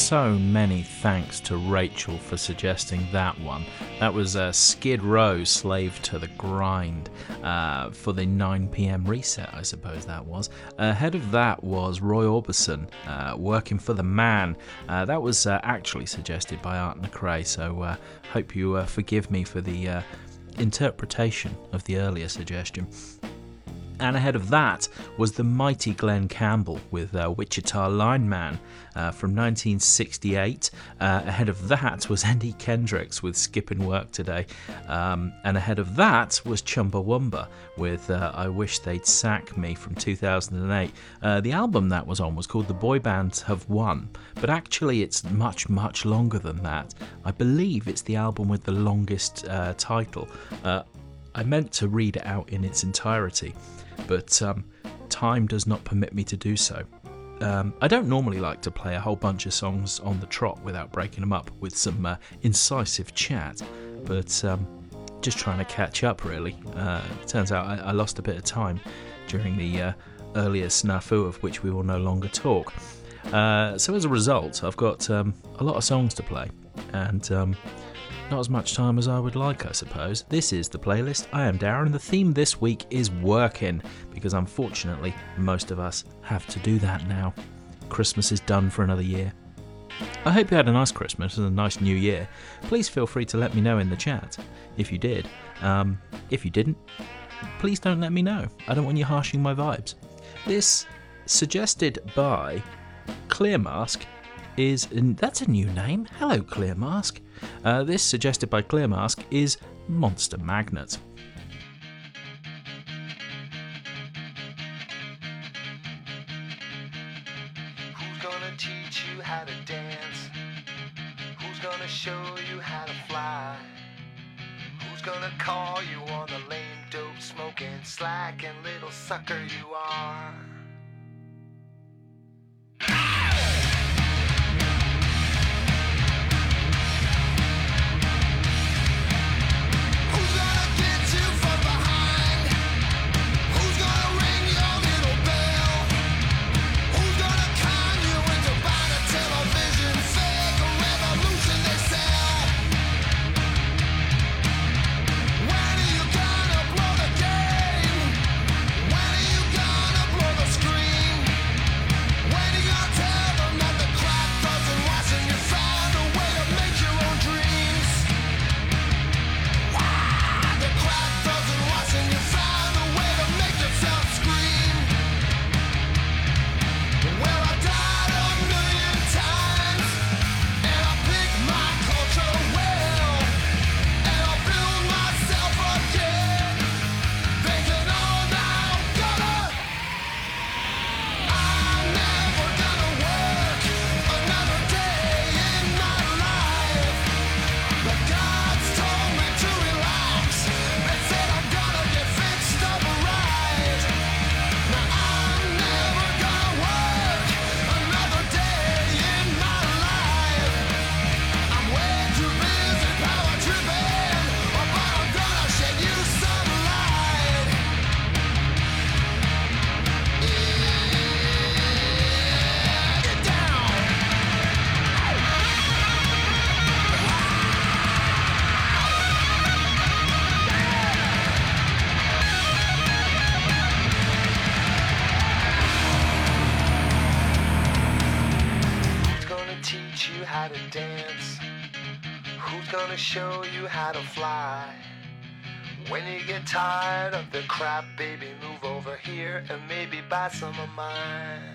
so many thanks to Rachel for suggesting that one. That was uh, Skid Row, Slave to the Grind, uh, for the nine p.m. reset, I suppose that was. Ahead of that was Roy Orbison, uh, Working for the Man. Uh, that was uh, actually suggested by Art McRae, so uh, hope you uh, forgive me for the uh, interpretation of the earlier suggestion. And ahead of that was the mighty Glenn Campbell with uh, Wichita Lineman uh, from nineteen sixty-eight. Uh, ahead of that was Andy Kendricks with Skipping Work Today. Um, and ahead of that was Chumbawamba with uh, I Wish They'd Sack Me from two thousand eight. Uh, the album that was on was called The Boy Bands Have Won, but actually it's much, much longer than that. I believe it's the album with the longest uh, title. Uh, I meant to read it out in its entirety, but um, time does not permit me to do so. Um, I don't normally like to play a whole bunch of songs on the trot without breaking them up with some uh, incisive chat, but um, just trying to catch up really. Uh, it turns out I, I lost a bit of time during the uh, earlier snafu of which we will no longer talk. Uh, so as a result, I've got um, a lot of songs to play, and um, not as much time as I would like, I suppose. This is the playlist. I am Darren. The theme this week is working, because unfortunately most of us have to do that now. Christmas is done for another year. I hope you had a nice Christmas and a nice New Year. Please feel free to let me know in the chat if you did. Um, if you didn't, please don't let me know. I don't want you harshing my vibes. This, suggested by Clear Mask, is, and that's a new name. Hello, Clear Mask. Uh, this, suggested by Clear Mask, is Monster Magnet. Who's gonna teach you how to dance? Who's gonna show you how to fly? Who's gonna call you on the lame dope smoking, slacking little sucker you are? Show you how to fly. When you get tired of the crap, baby, move over here and maybe buy some of mine.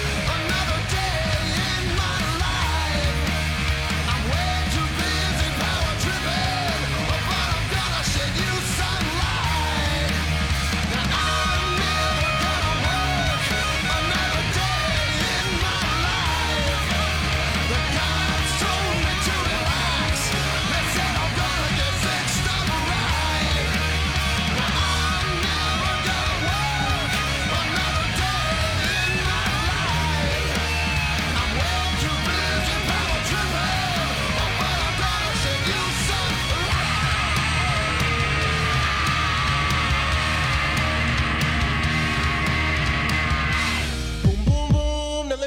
Way too busy.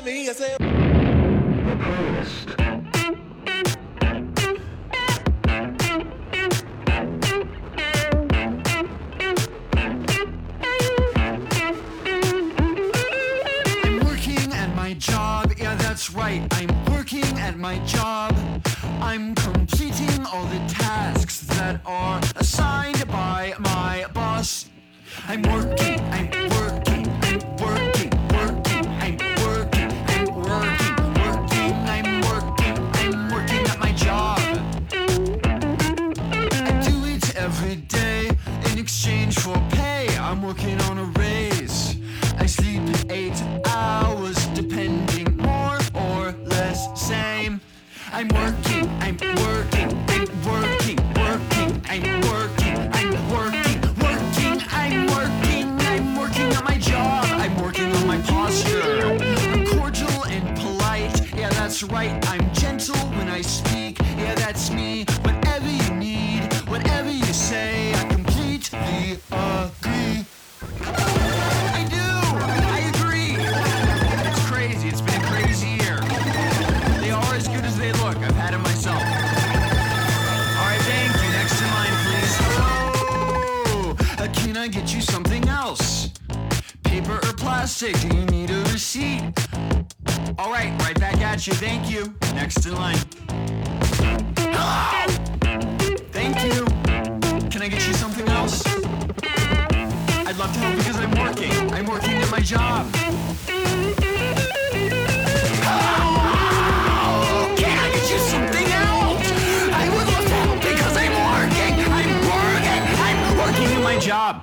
me, I say. I'm working at my job, yeah, that's right. I'm working at my job. I'm completing all the tasks that are assigned by my boss. I'm working, I'm working, I'm working, working, I'm working, I'm working, working, I'm working, I'm working at my job. I do it every day in exchange for pay. I'm working on a raise. I sleep eight hours, depending more or less, same. I'm working, I'm working, I'm working, working, I'm working, I'm working, working, I'm working, I'm working on my job. I'm working on my posture. I'm cordial and polite, yeah, that's right. I'm gentle when I speak, yeah, that's me. Whatever you need, whatever you say, I completely agree. I do, I agree. It's crazy, it's been a crazy year. They are as good as they look. I've had it myself. All right, thank you. Next in line, please. Hello. Uh, can I get you something else? Paper or plastic? Do you need a receipt? All right, right back at you. Thank you. Next in line. Hello. Thank you. Can I get you something else? I'd love to help because I'm working. I'm working at my job. Oh, can I get you something else? I would love to help because I'm working. I'm working. I'm working at my job.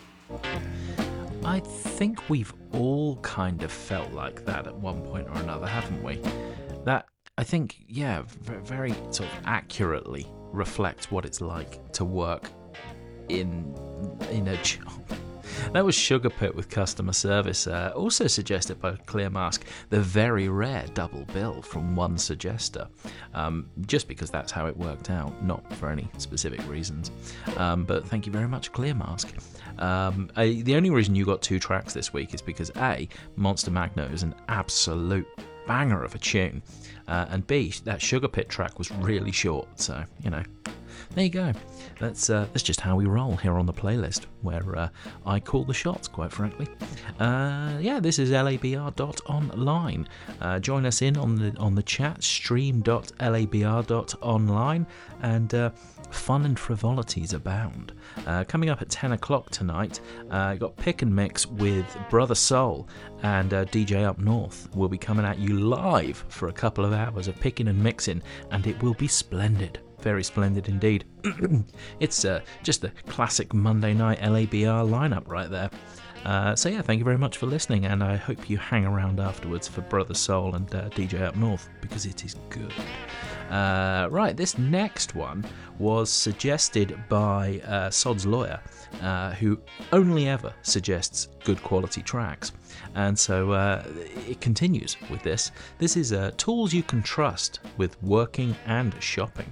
I think we've all kind of felt like that at one point or another, haven't we? That, I think, yeah, v- very sort of accurately reflects what it's like to work in in a job. That was Sugar Pit with customer service, uh, also suggested by Clear Mask, the very rare double bill from one suggester, um, just because that's how it worked out, not for any specific reasons. Um, but thank you very much, Clear Mask. Um, I, the only reason you got two tracks this week is because A, Monster Magno is an absolute banger of a tune, uh, and B, that Sugar Pit track was really short, so, you know. There you go. That's uh, that's just how we roll here on the playlist, where uh, I call the shots, quite frankly. Uh, yeah, this is L A B R dot online. Uh, join us in on the on the chat, stream dot L A B R dot online, and uh, fun and frivolities abound. Uh, coming up at ten o'clock tonight, uh, got Pick and Mix with Brother Soul and uh, D J Up North. We'll be coming at you live for a couple of hours of picking and mixing, and it will be splendid. Very splendid indeed. It's uh, just the classic Monday night L A B R lineup right there. Uh, so yeah, thank you very much for listening, and I hope you hang around afterwards for Brother Soul and uh, D J Up North, because it is good. Uh, right, this next one was suggested by uh, Sod's Lawyer, uh, who only ever suggests good quality tracks. And so uh, it continues with this. This is uh, Tools You Can Trust with Working and Shopping.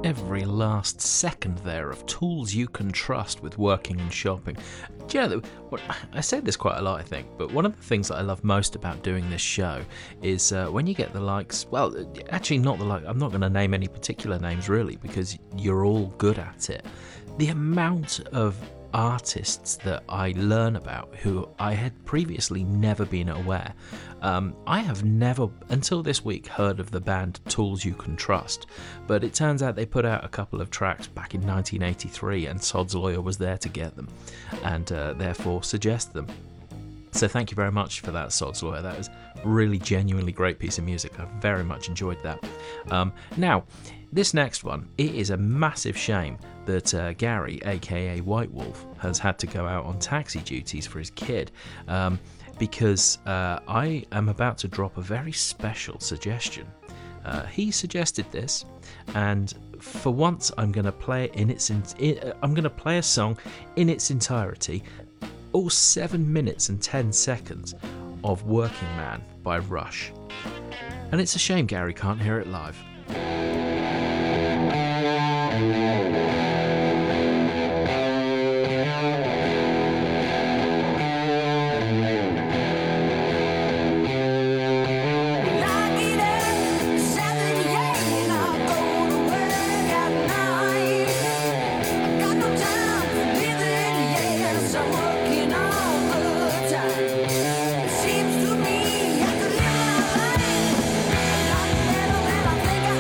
every last second there of tools you can trust with working and shopping. Do you know, what, I say this quite a lot, I think, but one of the things that I love most about doing this show is uh, when you get the likes, well, actually not the like, I'm not going to name any particular names really, because you're all good at it. The amount of artists that I learn about who I had previously never been aware. Um, I have never, until this week, heard of the band Tools You Can Trust, but it turns out they put out a couple of tracks back in nineteen eighty-three and Sod's Lawyer was there to get them and uh, therefore suggest them. So thank you very much for that, Sod's Lawyer. That was a really genuinely great piece of music. I very much enjoyed that. Um, now, this next one, it is a massive shame that uh, Gary, aka White Wolf, has had to go out on taxi duties for his kid, um, because uh, I am about to drop a very special suggestion. Uh, he suggested this, and for once, I'm going to play it in its. In, I'm going to play a song in its entirety, all seven minutes and ten seconds of "Working Man" by Rush, and it's a shame Gary can't hear it live. Seems to me I could live my life a lot better than I think I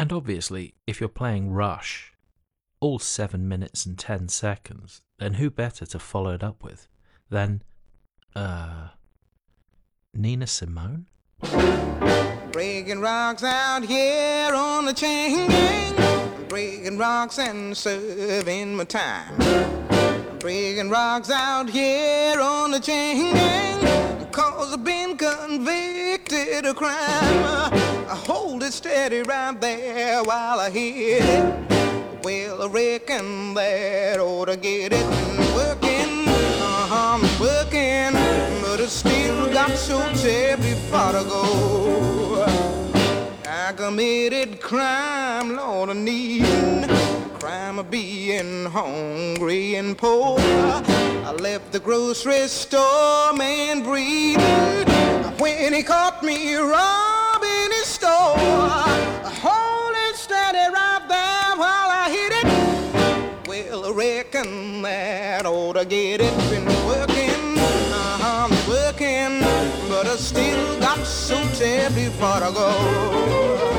And obviously, if you're playing Rush, all seven minutes and ten seconds, then who better to follow it up with than, uh, Nina Simone? Breaking rocks out here on the chain gang. Breaking rocks and serving my time. Breaking rocks out here on the chain gang. Cause I've been convicted of crime. I hold it steady right there while I hit it. Well, I reckon that ought to get it. Working, uh-huh, I'm working, but I still got so terribly far to go. I committed crime, Lord, I need crime of being hungry and poor. I left the grocery store, man, breathing when he caught me robbing his store. Hold it steady right there while I hit it. Well, I reckon that ought to get it. Been working, uh-huh, I'm working, but I still got so terribly far to go.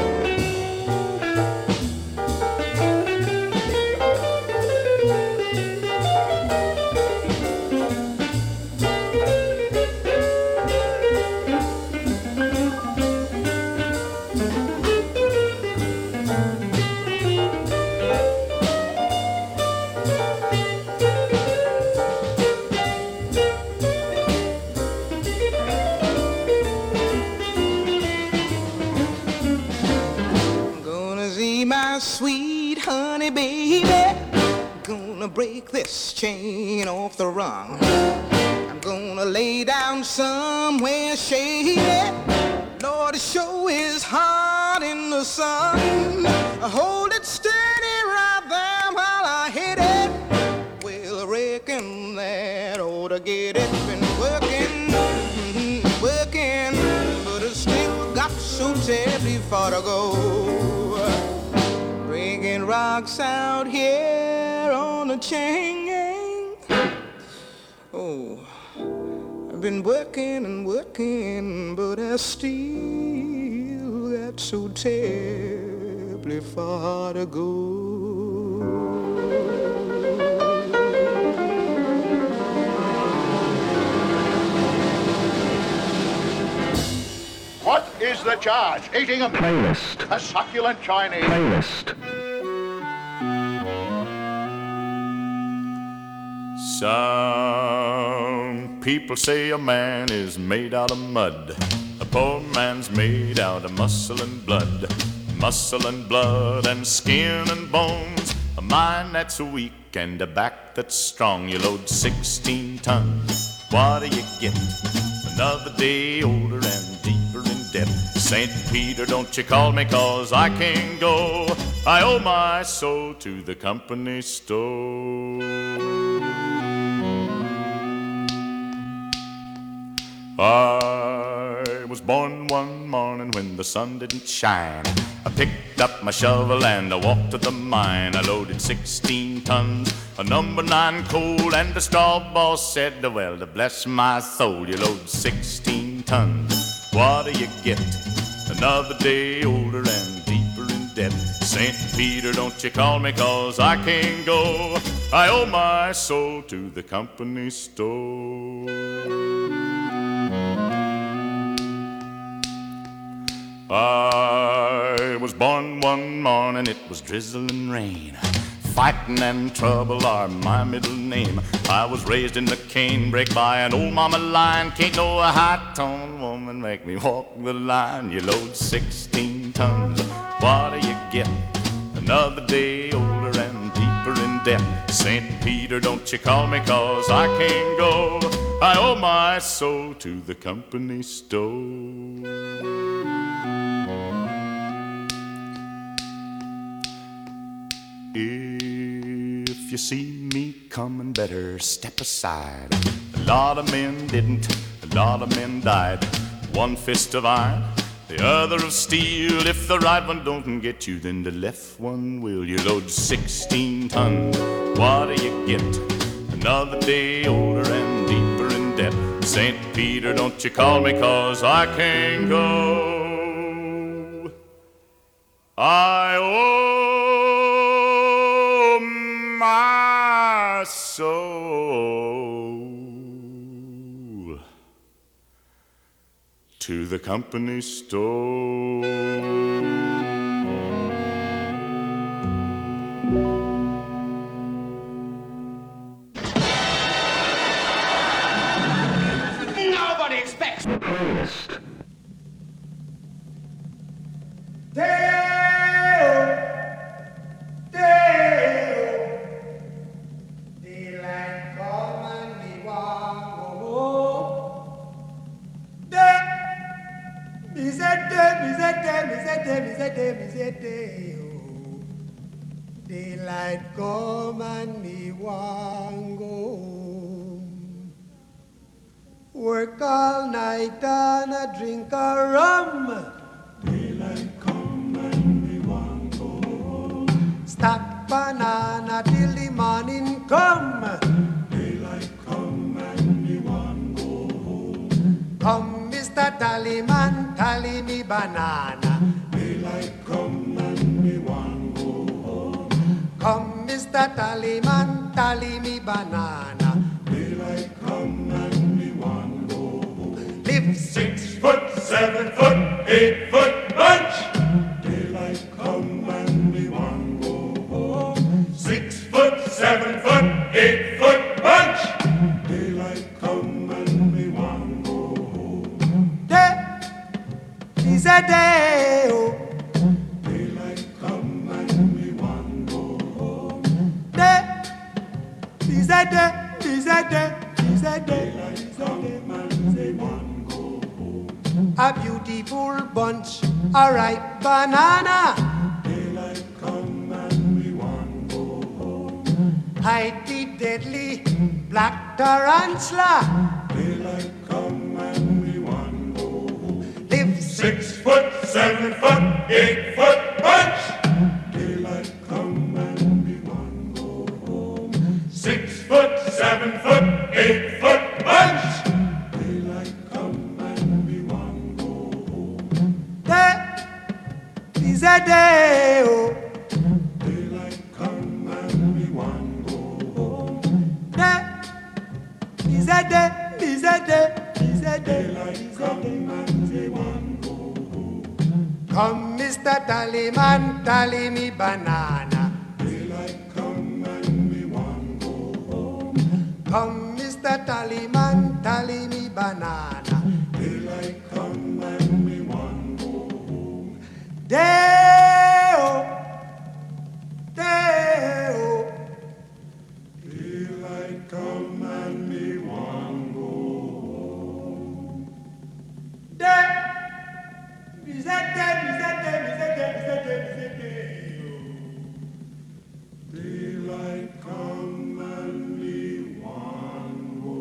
Sweet honey baby, gonna break this chain off the rung. I'm gonna lay down somewhere shady. Lord, it sure is hot in the sun. Hold it steady right there while I hit it. Well, I reckon that ought to get it. Been working, mm-hmm, working, but I still got so terribly far to go. Breaking rocks out here on the chain gang. Oh, I've been working and working, but I still got so terribly far to go. What is the charge? Eating a Playlist. A succulent Chinese. Playlist. Some people say a man is made out of mud. A poor man's made out of muscle and blood. Muscle and blood and skin and bones. A mind that's weak and a back that's strong. You load sixteen tons. What do you get? Another day older and deeper in debt. Saint Peter, don't you call me, cause I can't go. I owe my soul to the company store. I was born one morning when the sun didn't shine. I picked up my shovel and I walked to the mine. I loaded sixteen tons of number nine coal, and the straw boss said, well, to bless my soul, you load sixteen tons. What do you get? Another day older and deeper in debt. Saint Peter, don't you call me, cause I can't go. I owe my soul to the company store. I was born one morning, it was drizzling rain. Fighting and trouble are my middle name. I was raised in the canebrake by an old mama lion. Can't no high-toned woman make me walk the line. You load sixteen tons, what do you get? Another day older and deeper in debt. Saint Peter, don't you call me, cause I can't go. I owe my soul to the company store. If you see me coming, better step aside. A lot of men didn't, a lot of men died. One fist of iron, the other of steel. If the right one don't get you, then the left one will. You load sixteen tons, what do you get? Another day older and deeper in debt. Saint Peter, don't you call me, cause I can't go. I owe my soul to the company store. Nobody expects the playlist. Daylight come and me want go home. Work all night and a drink a rum. Daylight come and me want go home. Stack banana till the morning come. Daylight come and me want go home. Come, Mister Tallyman, tally me banana. Daylight come and me want go home. Come, Mister Tallyman, tally me banana. Daylight come and me want go home. Live six foot, seven foot, eight foot bunch. Daylight come and me want go home. Six foot, seven foot, eight foot bunch. Daylight come and me want go home. Day is a day, oh. Daylight come and me want go home. Day is a day, is a day, is a day. Daylight come and me want go home. A beautiful bunch, a ripe banana. Daylight come and we want go home. Hide the deadly black tarantula. Daylight come and we want go home. Live six foot, seven foot, eight foot bunch. Daylight come and we want go home. Six foot, seven foot, eight foot bunch. Daylight come and we want go home. Day is a day, oh. Daylight come and we want go home. Day is a day, is a day, is a day. Daylight come and we want go home. Come, Mister Tallyman, tally me banana. Daylight come and we want go home. Come, Mister Tallyman, tally me banana. Daylight come and we want go home. Day-o, day-o. Daylight come and me want go home. Day, is that day, is that day, is that day, is that day, is that day. Daylight come and me want go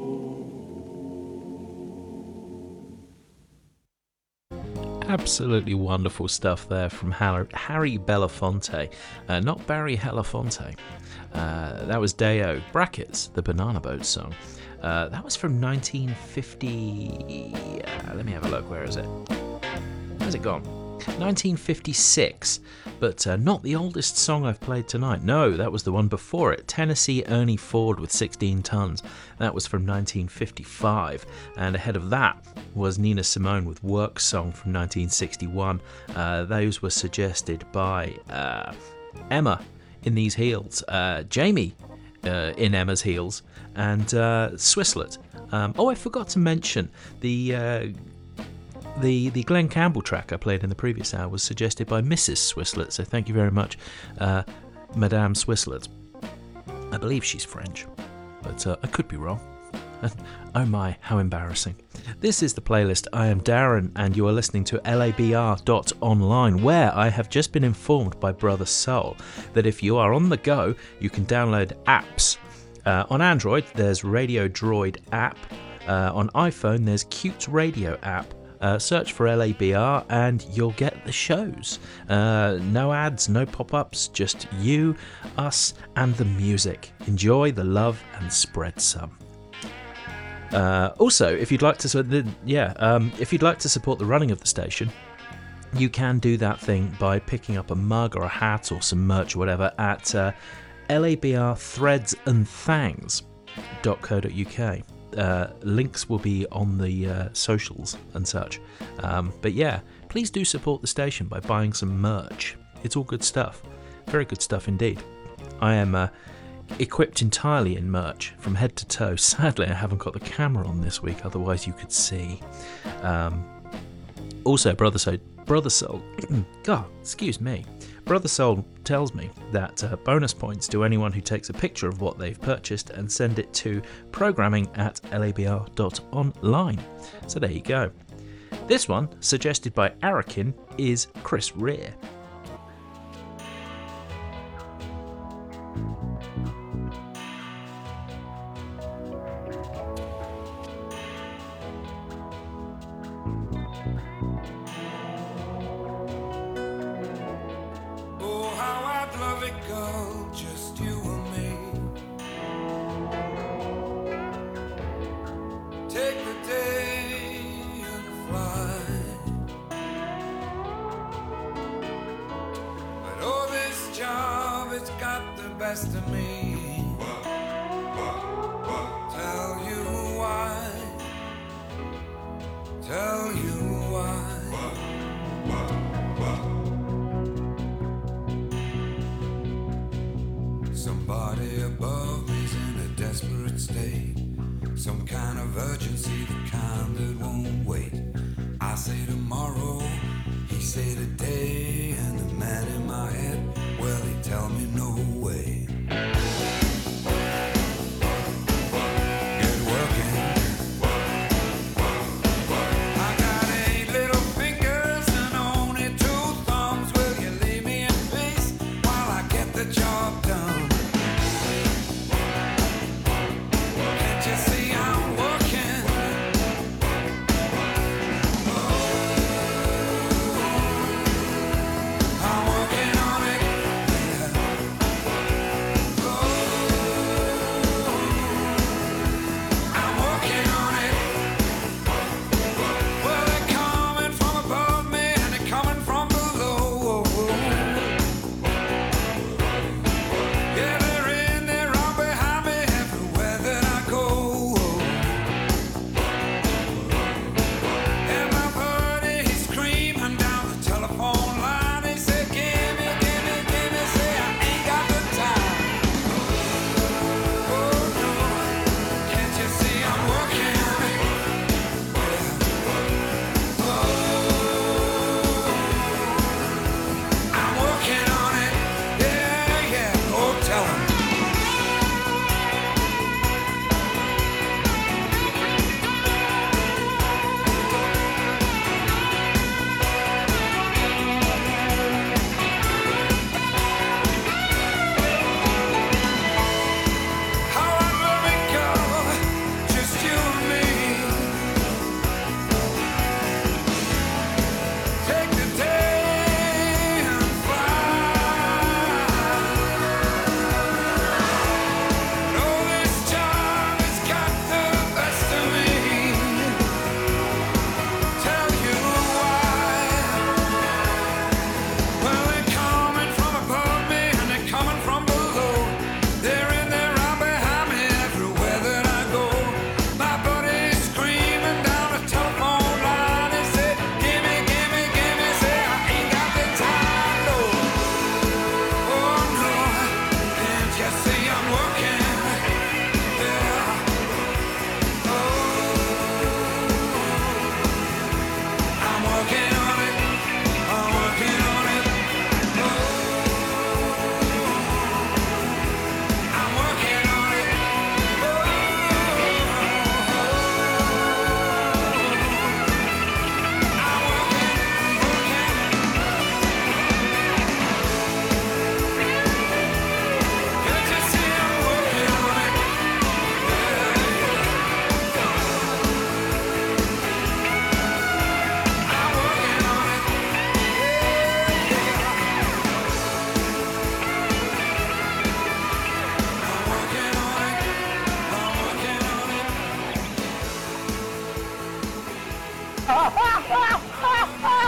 home. Absolutely wonderful stuff there from Harry Belafonte, uh, not Barry Helafonte. Uh, that was Day-O, brackets, the Banana Boat song. Uh, that was from nineteen fifty. Uh, let me have a look. Where is it? Where's it gone? nineteen fifty-six, but uh, not the oldest song I've played tonight. No, that was the one before it. Tennessee Ernie Ford with sixteen tons. That was from nineteen fifty-five, and ahead of that was Nina Simone with Work Song from nineteen sixty-one. Uh, those were suggested by uh, Emma in These Heels, uh, Jamie uh, in Emma's Heels, and uh, Swisslet. Um, oh, I forgot to mention the uh, the the Glenn Campbell track I played in the previous hour was suggested by Missus Swisslet, so thank you very much, uh, Madame Swisslet. I believe she's French, but uh, I could be wrong. Oh my, how embarrassing. This is the playlist. I am Darren, and you are listening to L A B R dot online, where I have just been informed by Brother Soul that if you are on the go, you can download apps. Uh, on Android, there's Radio Droid app. Uh, on iPhone, there's Cute Radio app. Uh, search for L A B R and you'll get the shows. Uh, no ads, no pop-ups, just you, us, and the music. Enjoy the love and spread some. Uh, also, if you'd like to, so the, yeah, um, if you'd like to support the running of the station, you can do that thing by picking up a mug or a hat or some merch or whatever at uh, labr threads and thangs dot co dot uk. Uh, links will be on the uh, socials and such. Um, but yeah, please do support the station by buying some merch. It's all good stuff. Very good stuff indeed. I am uh, equipped entirely in merch from head to toe. Sadly, I haven't got the camera on this week, otherwise you could see. Um, also, Brother Soul, Brother Soul, God, excuse me. Brother Soul tells me that uh, bonus points to anyone who takes a picture of what they've purchased and send it to programming at labr dot online. So there you go. This one, suggested by Arakin, is Chris Rea. Oh, how I'd love it, girl, just you and me. Take the day and fly. But oh, this job, it's got the best of me. Tell you why. Tell you why. Somebody above me's in a desperate state. Some kind of urgency, the kind that won't wait. I say tomorrow, he say today. And the man in my head, well, he tell me no way. Get working. I got eight little fingers and only two thumbs. Will you leave me in peace while I get the job done? Can't you see I'm working? I'm working on it. I'm working on it. Well, they're coming from above me and they're coming from below. Yeah, they're in there right behind me everywhere that I go. And my buddy, he's screaming down the telephone line. He said, give me, give me, give me. Say, I ain't got the time. Oh, no. Can't you see I'm working on it? Oh, I'm working on it. Yeah, yeah. Oh, tell 'em. How I love it, girl, just you and me. Take the day and fly. Oh, this job has got the best of me. Tell you why. Well, they're coming from above me and they're coming from below. They're in there right behind me everywhere that I go. My buddy's screaming down the telephone line. He said, give me, give me, give me. Say, I ain't got the time, no. Oh, no. Can't you see I'm working? Yeah. Oh, I'm working on it. I'm working on it. Oh, I'm working on it. Can't you see I'm working on it? I'm working on it. I'm working on it. I'm working on it.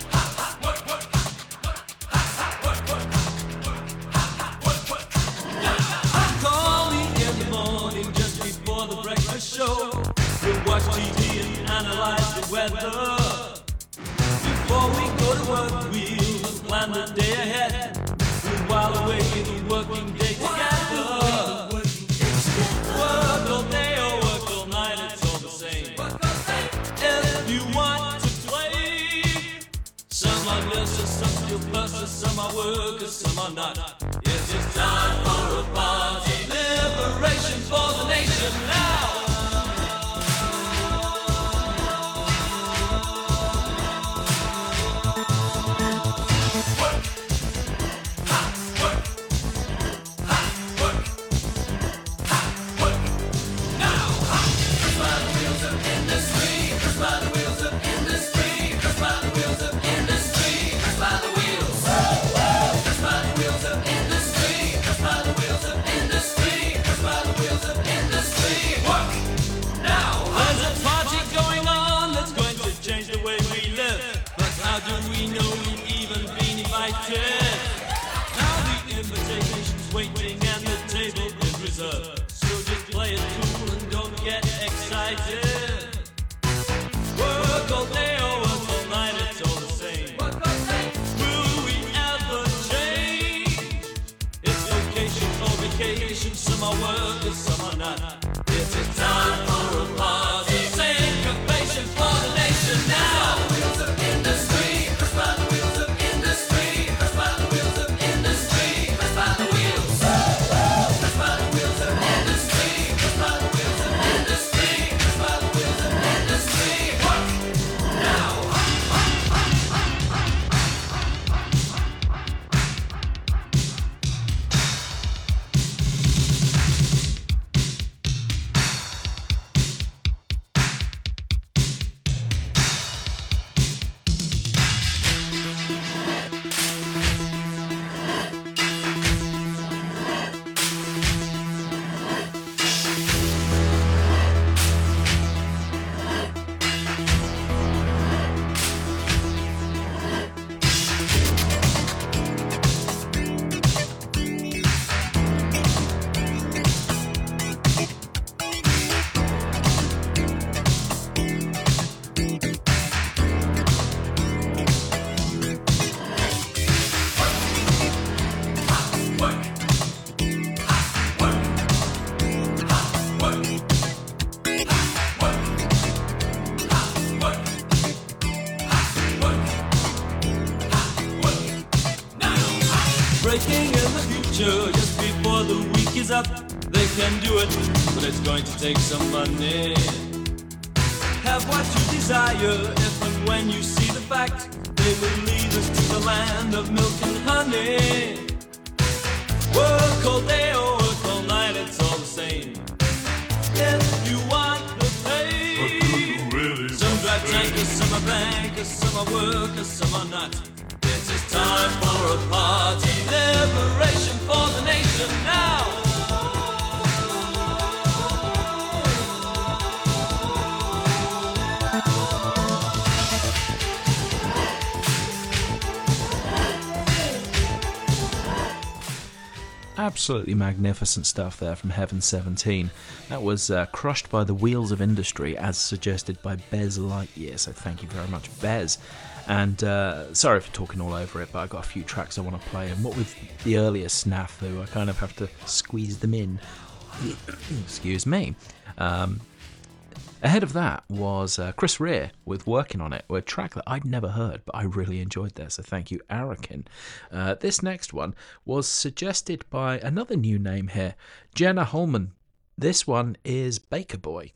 Call me in the morning just before the breakfast show. We'll watch T V and analyze the weather. Before we go to work, we'll plan the day ahead. We'll while away the working day together. Work all day or work all night, it's all the same. If you want to play, some are nurses, some still buses, some are workers, some are not. Yes, it's time for a party, liberation for the nation now. Now the invitation's waiting and the table is reserved. So just play it cool and don't get excited. Work all day or work all night, it's all the same. Will we ever change? It's vacation or vacation, some are workers, some are not. It's a time for a party, syncopation for the nation now. The wheels of industry, press by the wheels of industry, press by the wheels of industry, press by the wheels, press by the wheels of industry, press by the wheels of industry, press by the wheels of industry. Work now. Breaking in the future just before the week is up. They can do it, but it's going to take some money. Have what you desire if and when you see the fact. They will lead us to the land of milk and honey. Work all day or work all night, it's all the same. If you want the pay, really some drive tankers, some are bankers, some are workers, some are not. It's time for a party, liberation for the nation now. Absolutely magnificent stuff there from Heaven seventeen. That was uh, Crushed by the Wheels of Industry, as suggested by Bez Lightyear, so thank you very much, Bez. And uh, sorry for talking all over it, but I've got a few tracks I want to play, and what with the earlier snafu, I kind of have to squeeze them in. Excuse me. Um, ahead of that was uh, Chris Rea with Working On It, a track that I'd never heard, but I really enjoyed that, so thank you, Arakin. Uh, this next one was suggested by another new name here, Jenna Holman. This one is Baker Boy.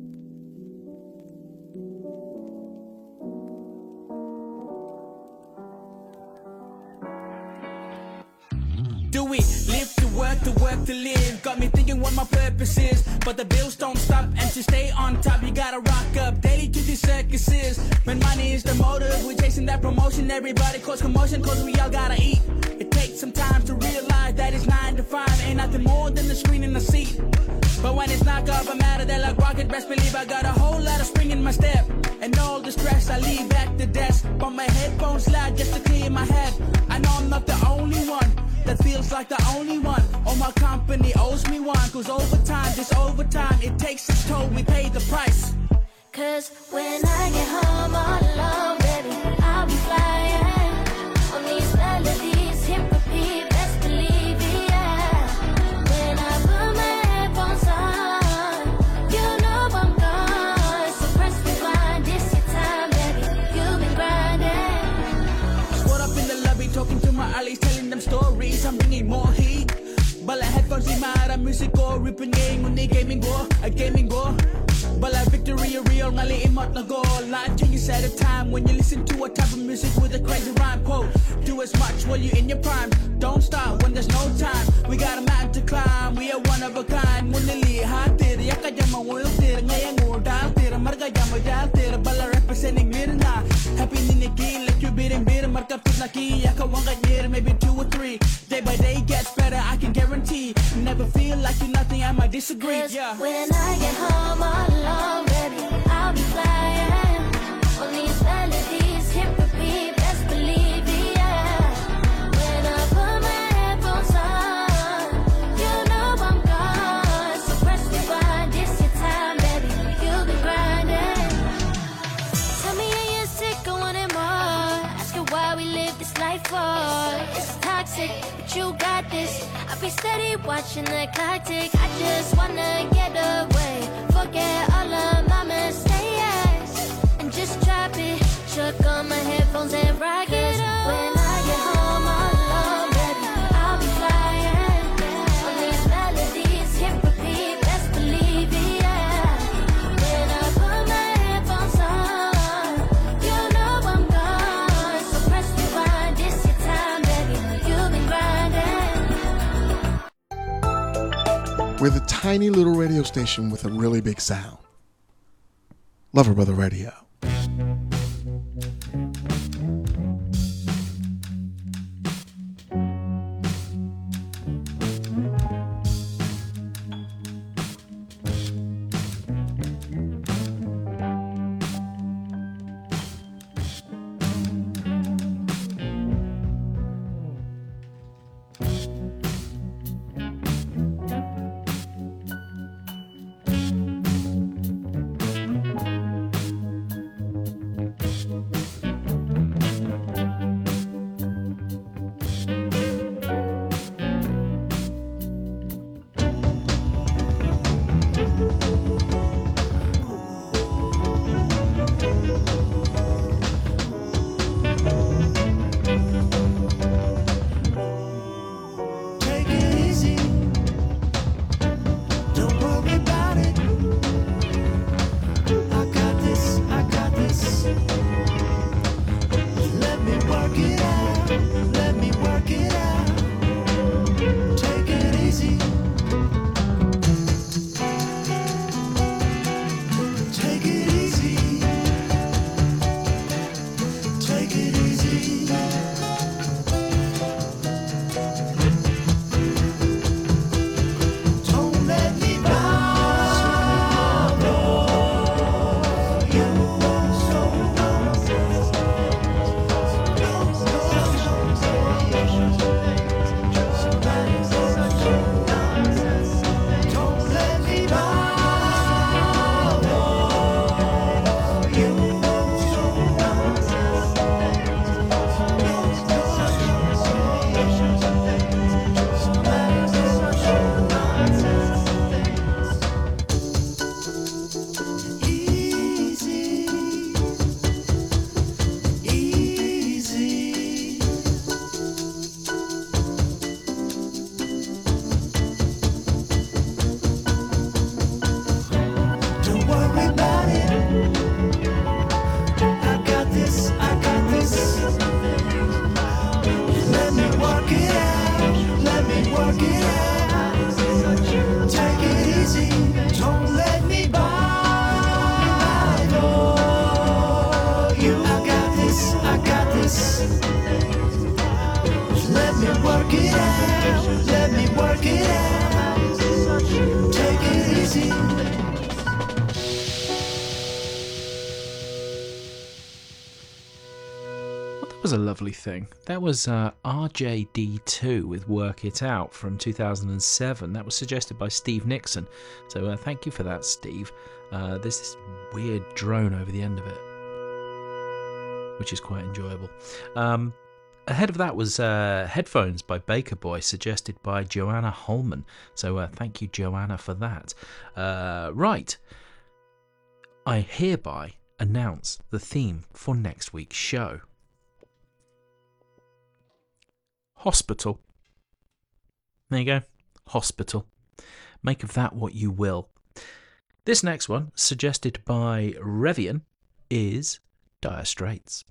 Do we live to work, to work to live? Got me thinking what my purpose is. But the bills don't stop, and to stay on top, you gotta rock up daily to these circuses. When money is the motive, we're chasing that promotion. Everybody cause commotion, cause we all gotta eat. It takes some time to realize that it's nine to five, ain't nothing more than the screen and the seat. But when it's knock off a matter, they're like rocket, best believe I got a whole lot of spring in my step. And all the stress I leave at the desk. But my headphones loud just to clear my head. I know I'm not the only one that feels like the only one. All my company owes me one. Cause overtime, this overtime, it takes its toll, we pay the price. Cause when I get home all alone, baby, I'll be flying on these melodies, hip repeat, best believe it, yeah. When I put my headphones on, you know I'm gone. So press rewind, this your time, baby, you've been grinding. What up in the lobby, talking to my allies, telling them stories, I'm bringing more heat. Bala headphones di mara music ko, ripping game when they gaming go, a gaming go. Bala victory real, ngaliin mo't na goal. Life changes at a time when you listen to a type of music with a crazy rhyme quote. Do as much while you're in your prime, don't stop when there's no time. We got a mountain to climb, we are one of a kind. When the lee hot there, yaka jama will there, ngayang or dal there, marga jama dal there, bala representing mirna. Happy niniki, like you beating beer, marka pitnaki, yaka wanga year, maybe two or three. Day by day gets better, I can guarantee. Never feel like you're nothing, I might disagree. Cause yeah. when I get home all alone, baby, I'll be flying on these melodies, hip repeat, best believe it, yeah. When I put my headphones on, you know I'm gone. So press rewind, this your time, baby, you've been grinding. Tell me are you sick or wanting more? Ask her why we live this life for. It's toxic, but you got this. I'll be steady watching the clock tick. I just wanna get away, forget all of my mistakes, and just drop it. Chuck on my headphones and rock it up. When I get home all alone, baby, I'll be flying on these melodies, hip repeat, best believe it, yeah. When I put my headphones on, you know I'm gone. So press rewind, this your time, baby, you've been grinding. We're the tiny little radio station with a really big sound. Lover Brother Radio. Take it easy. Was a lovely thing. That was uh, R J D two with Work It Out from two thousand seven. That was suggested by Steve Nixon. So uh, thank you for that, Steve. Uh, there's this weird drone over the end of it, which is quite enjoyable. Um, ahead of that was uh, Headphones by Baker Boy, suggested by Joanna Holman. So uh, thank you, Joanna, for that. Uh, right. I hereby announce the theme for next week's show. Hospital. There you go. Hospital. Make of that what you will. This next one, suggested by Revian, is Dire Straits.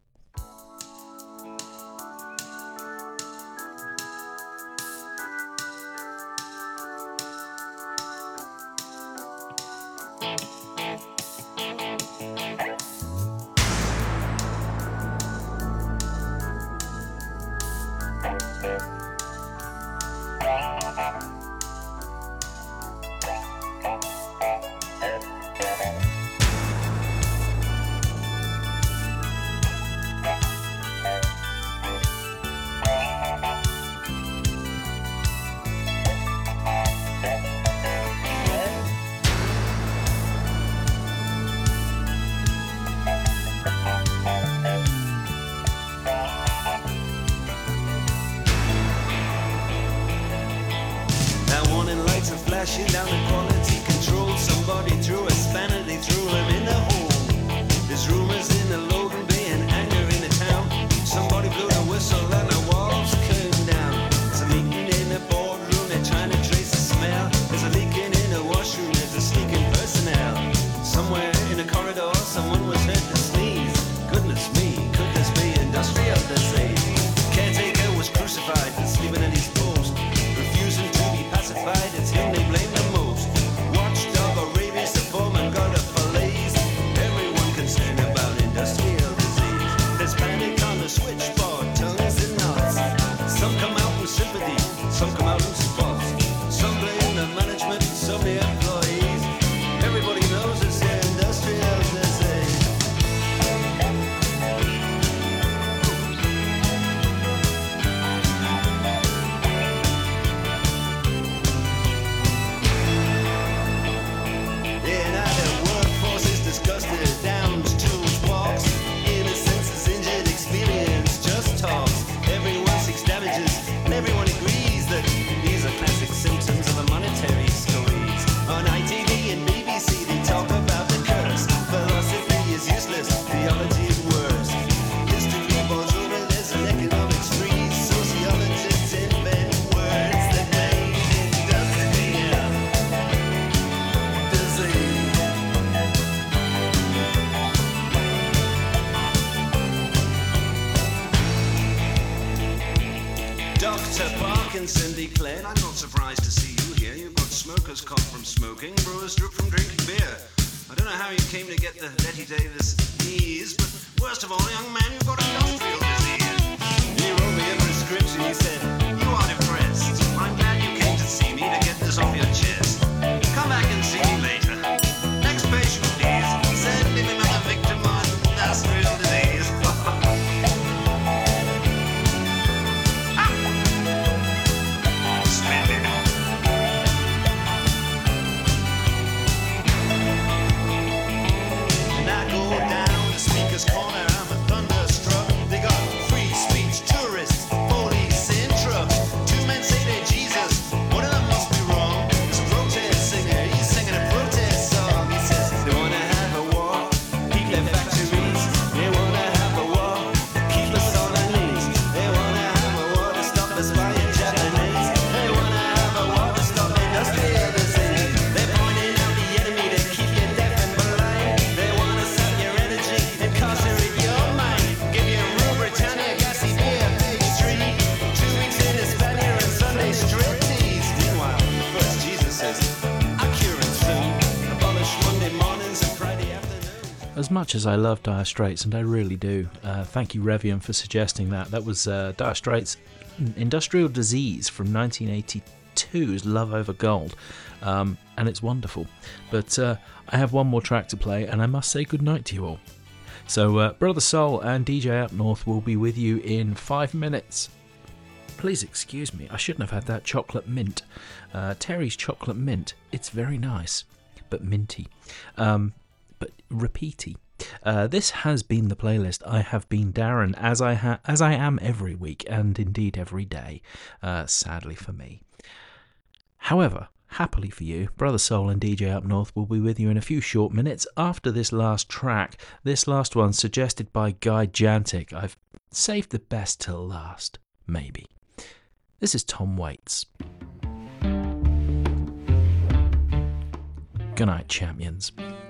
Flashing down the quality control. Somebody threw a spanner, they threw him in the hole. There's rumors in the Logan Bay and anger in the town. Somebody blew the whistle and the walls came down. There's a meeting in the boardroom, they're trying to trace the smell. There's a leaking in the washroom, there's a sneaking personnel. Somewhere in a corridor, someone was heard to sneeze. Goodness me, could this be industrial disease? Caretaker was crucified and sleeping in his post, refusing to be pacified. It's him they blame the most. Watchdog or rabies, the foreman got a fillets. Everyone concerned about industrial disease. There's panic on the switchboard, tongues and knots. Some come out with sympathy, some come out in spots. Some blame the management and some the employees. Everybody knows it's the industrial disease. Disgusted, downs, tools, walks. Innocence is injured, experience just talks. Everyone seeks damages, and everyone agrees that these are classic symptoms of a monetary squeeze. On I T V and B B C they talk about the curse. Philosophy is useless, theology is worse. History boils over, there's an economics freeze. Sociologists invent words that make industrial disease. Doctor Parkinson declared, I'm not surprised to see you here. You've got smoker's cough from smoking, brewer's droop from drinking beer. I don't know how you came to get the Betty Davis knees, but worst of all, young man, you've got industrial disease. He wrote me a prescription, he said, you are depressed. I'm glad you came to see me to get this off your chest. Come back and see me later. Next patient, please. Send him another victim of industrial disease. Corner, I'm a thunderstruck. They got free speech tourists, police in trucks. Two men say they're Jesus, one of them must be wrong. There's a protest singer, he's singing a protest song. He says they wanna have a war, keep their factories. They wanna have a war, keep us on our knees. They wanna have a war to stop us buying Japanese. They wanna have a war to stop industrial disease. They're pointing out the enemy to keep you deaf and blind. They wanna sap your energy, incarcerate your mind. Give you Rule Britannia, gassy beer, page three. Two weeks in Hispania and Sunday straight teas. Meanwhile, first Jesus says, I'll cure it soon. Abolish Monday mornings and Friday afternoons. As much as I love Dire Straits, and I really do, uh, thank you, Revian, for suggesting that. That was uh, Dire Straits' Industrial Disease from nineteen eighty-two. two's Love Over Gold, um, and it's wonderful. But uh, I have one more track to play, and I must say goodnight to you all. So uh, Brother Soul and D J Up North will be with you in five minutes. Please excuse me, I shouldn't have had that chocolate mint. Uh, Terry's chocolate mint, it's very nice, but minty, um, but repeaty. Uh, this has been the playlist. I have been Darren, as I ha- as I am every week, and indeed every day, uh, sadly for me. However, happily for you, Brother Soul and D J Up North will be with you in a few short minutes after this last track. This last one suggested by Guy Jantic. I've saved the best till last, maybe. This is Tom Waits. Good night, champions.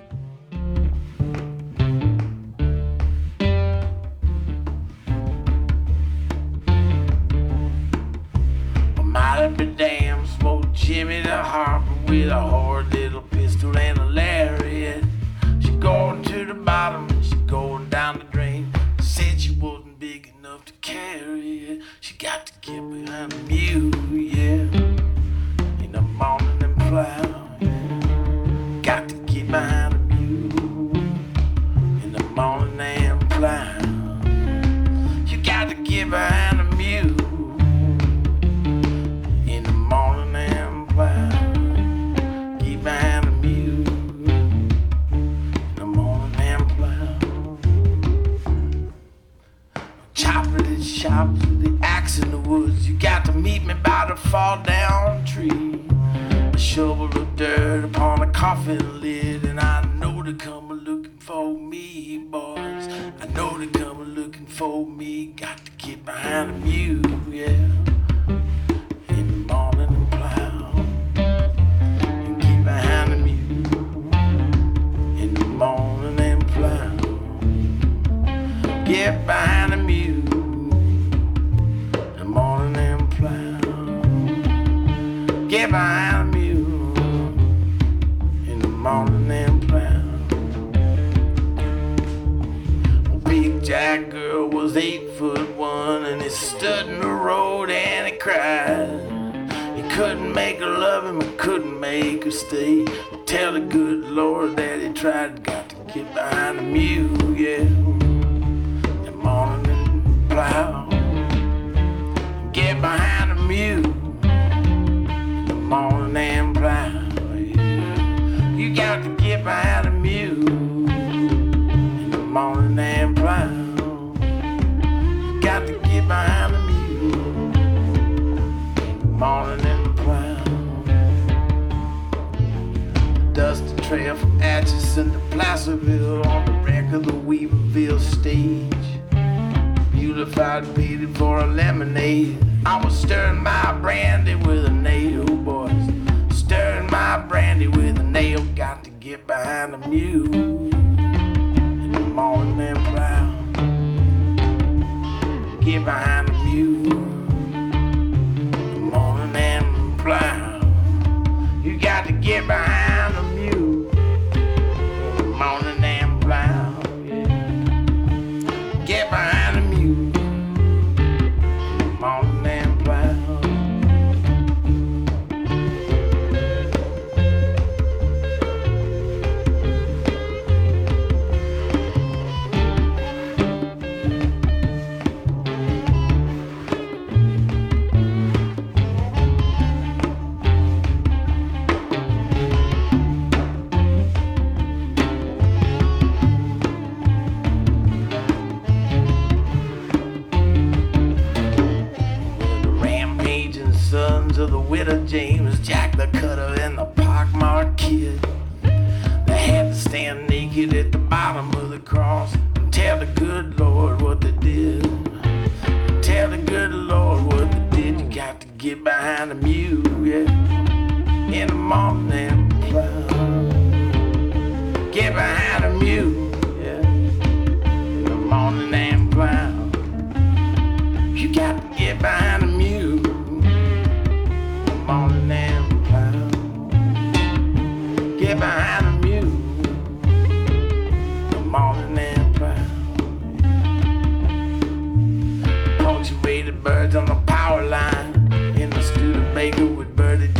Might be damn, smoked Jimmy the Harper with a hard little pistol and a lariat. She going to the bottom and she going down the drain. Said she wasn't big enough to carry it. She got to get behind the mule, yeah. In the morning and plow, yeah. Got to get behind the mule. In the morning and plow. You got to get behind the mule. Morning and plow, get behind the mule. In the morning and plow, chopper the chops with the axe in the woods. You got to meet me by the fall down tree. A shovel of dirt upon a coffin lid, and I know they come a looking for me, boys. I know they come a looking for me. Got to get behind the mule, yeah. Morning and plow, and keep behind the mule. In the morning and plow, get behind the mule. In the morning and plow, get behind the mule. In the morning and plow. Well, Big Jack girl was eight foot one, and he stood in the road and he cried. Couldn't make her love him, I couldn't make her stay. Tell the good Lord that he tried. Got to get behind the mule, yeah. In the morning and plow, get behind the mule. In the morning and plow, yeah. You got to get behind the mule. In the morning and plow, you got to get behind the mule. In the morning and dusty trail from Atchison to Placerville on the wreck of the Weaverville stage. Beautified pity for a lemonade. I was stirring my brandy with a nail, boys. Stirring my brandy with a nail. Got to get behind the mule. In the morning and plow. Get behind the mule. In the morning and plow. You got to get behind the mule. In the morning and plow, yeah. Get behind the mule. In the morning and plow. Of the widow James, Jack the Cutter, and the pockmarked kid. They had to stand naked at the bottom of the cross and tell the good Lord what they did. Tell the good Lord what they did. You got to get behind the mule, yeah. In the morning and plow. Get behind the mule, yeah. In the morning and plow. You got to get behind the mule. Morning and plow. Get behind the mule. The morning and plow. Punctuated birds on the power line. In the Studebaker with birdie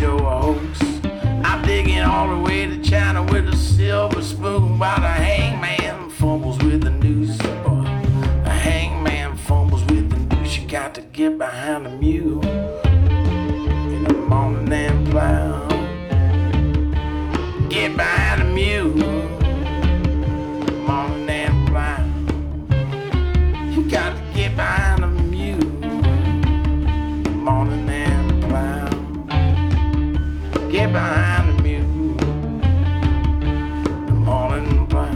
Went all the way to China with a silver spoon while the hangman fumbles with the noose. Boy, the hangman fumbles with the noose. You got to get behind the mule in the morning and plow. Get behind the mule, morning and plow. You got to get behind the mule, morning and plow. Get behind the mule, the morning and plow.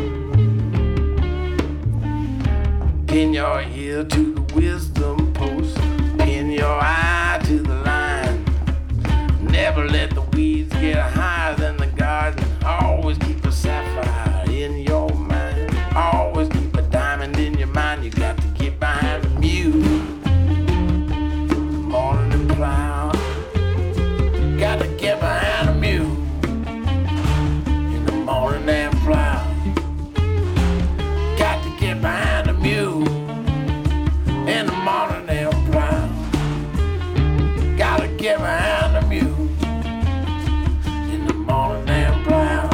Pin your ear to the wisdom post, pin your eye to the line. Never let the weeds get higher than the garden. Always keep a sapphire in your mind. Always keep a diamond in your mind. You got to get behind the mule, the morning and plow. Got to get behind the mule in the morning and plow. Got to get behind the mule in the morning and plow. Got to get behind the mule in the morning and plow.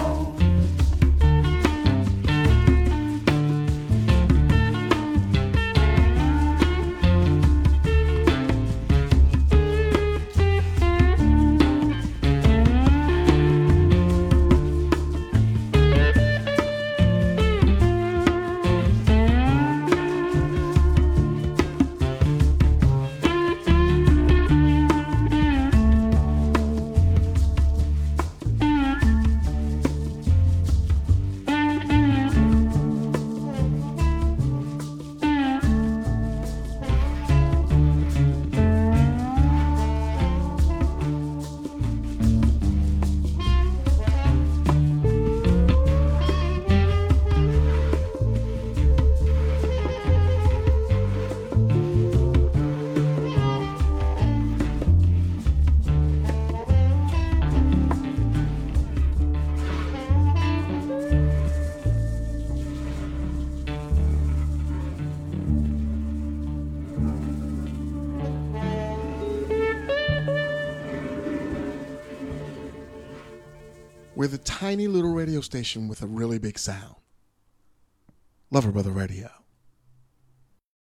We're the tiny little radio station with a really big sound. Lover Brother Radio.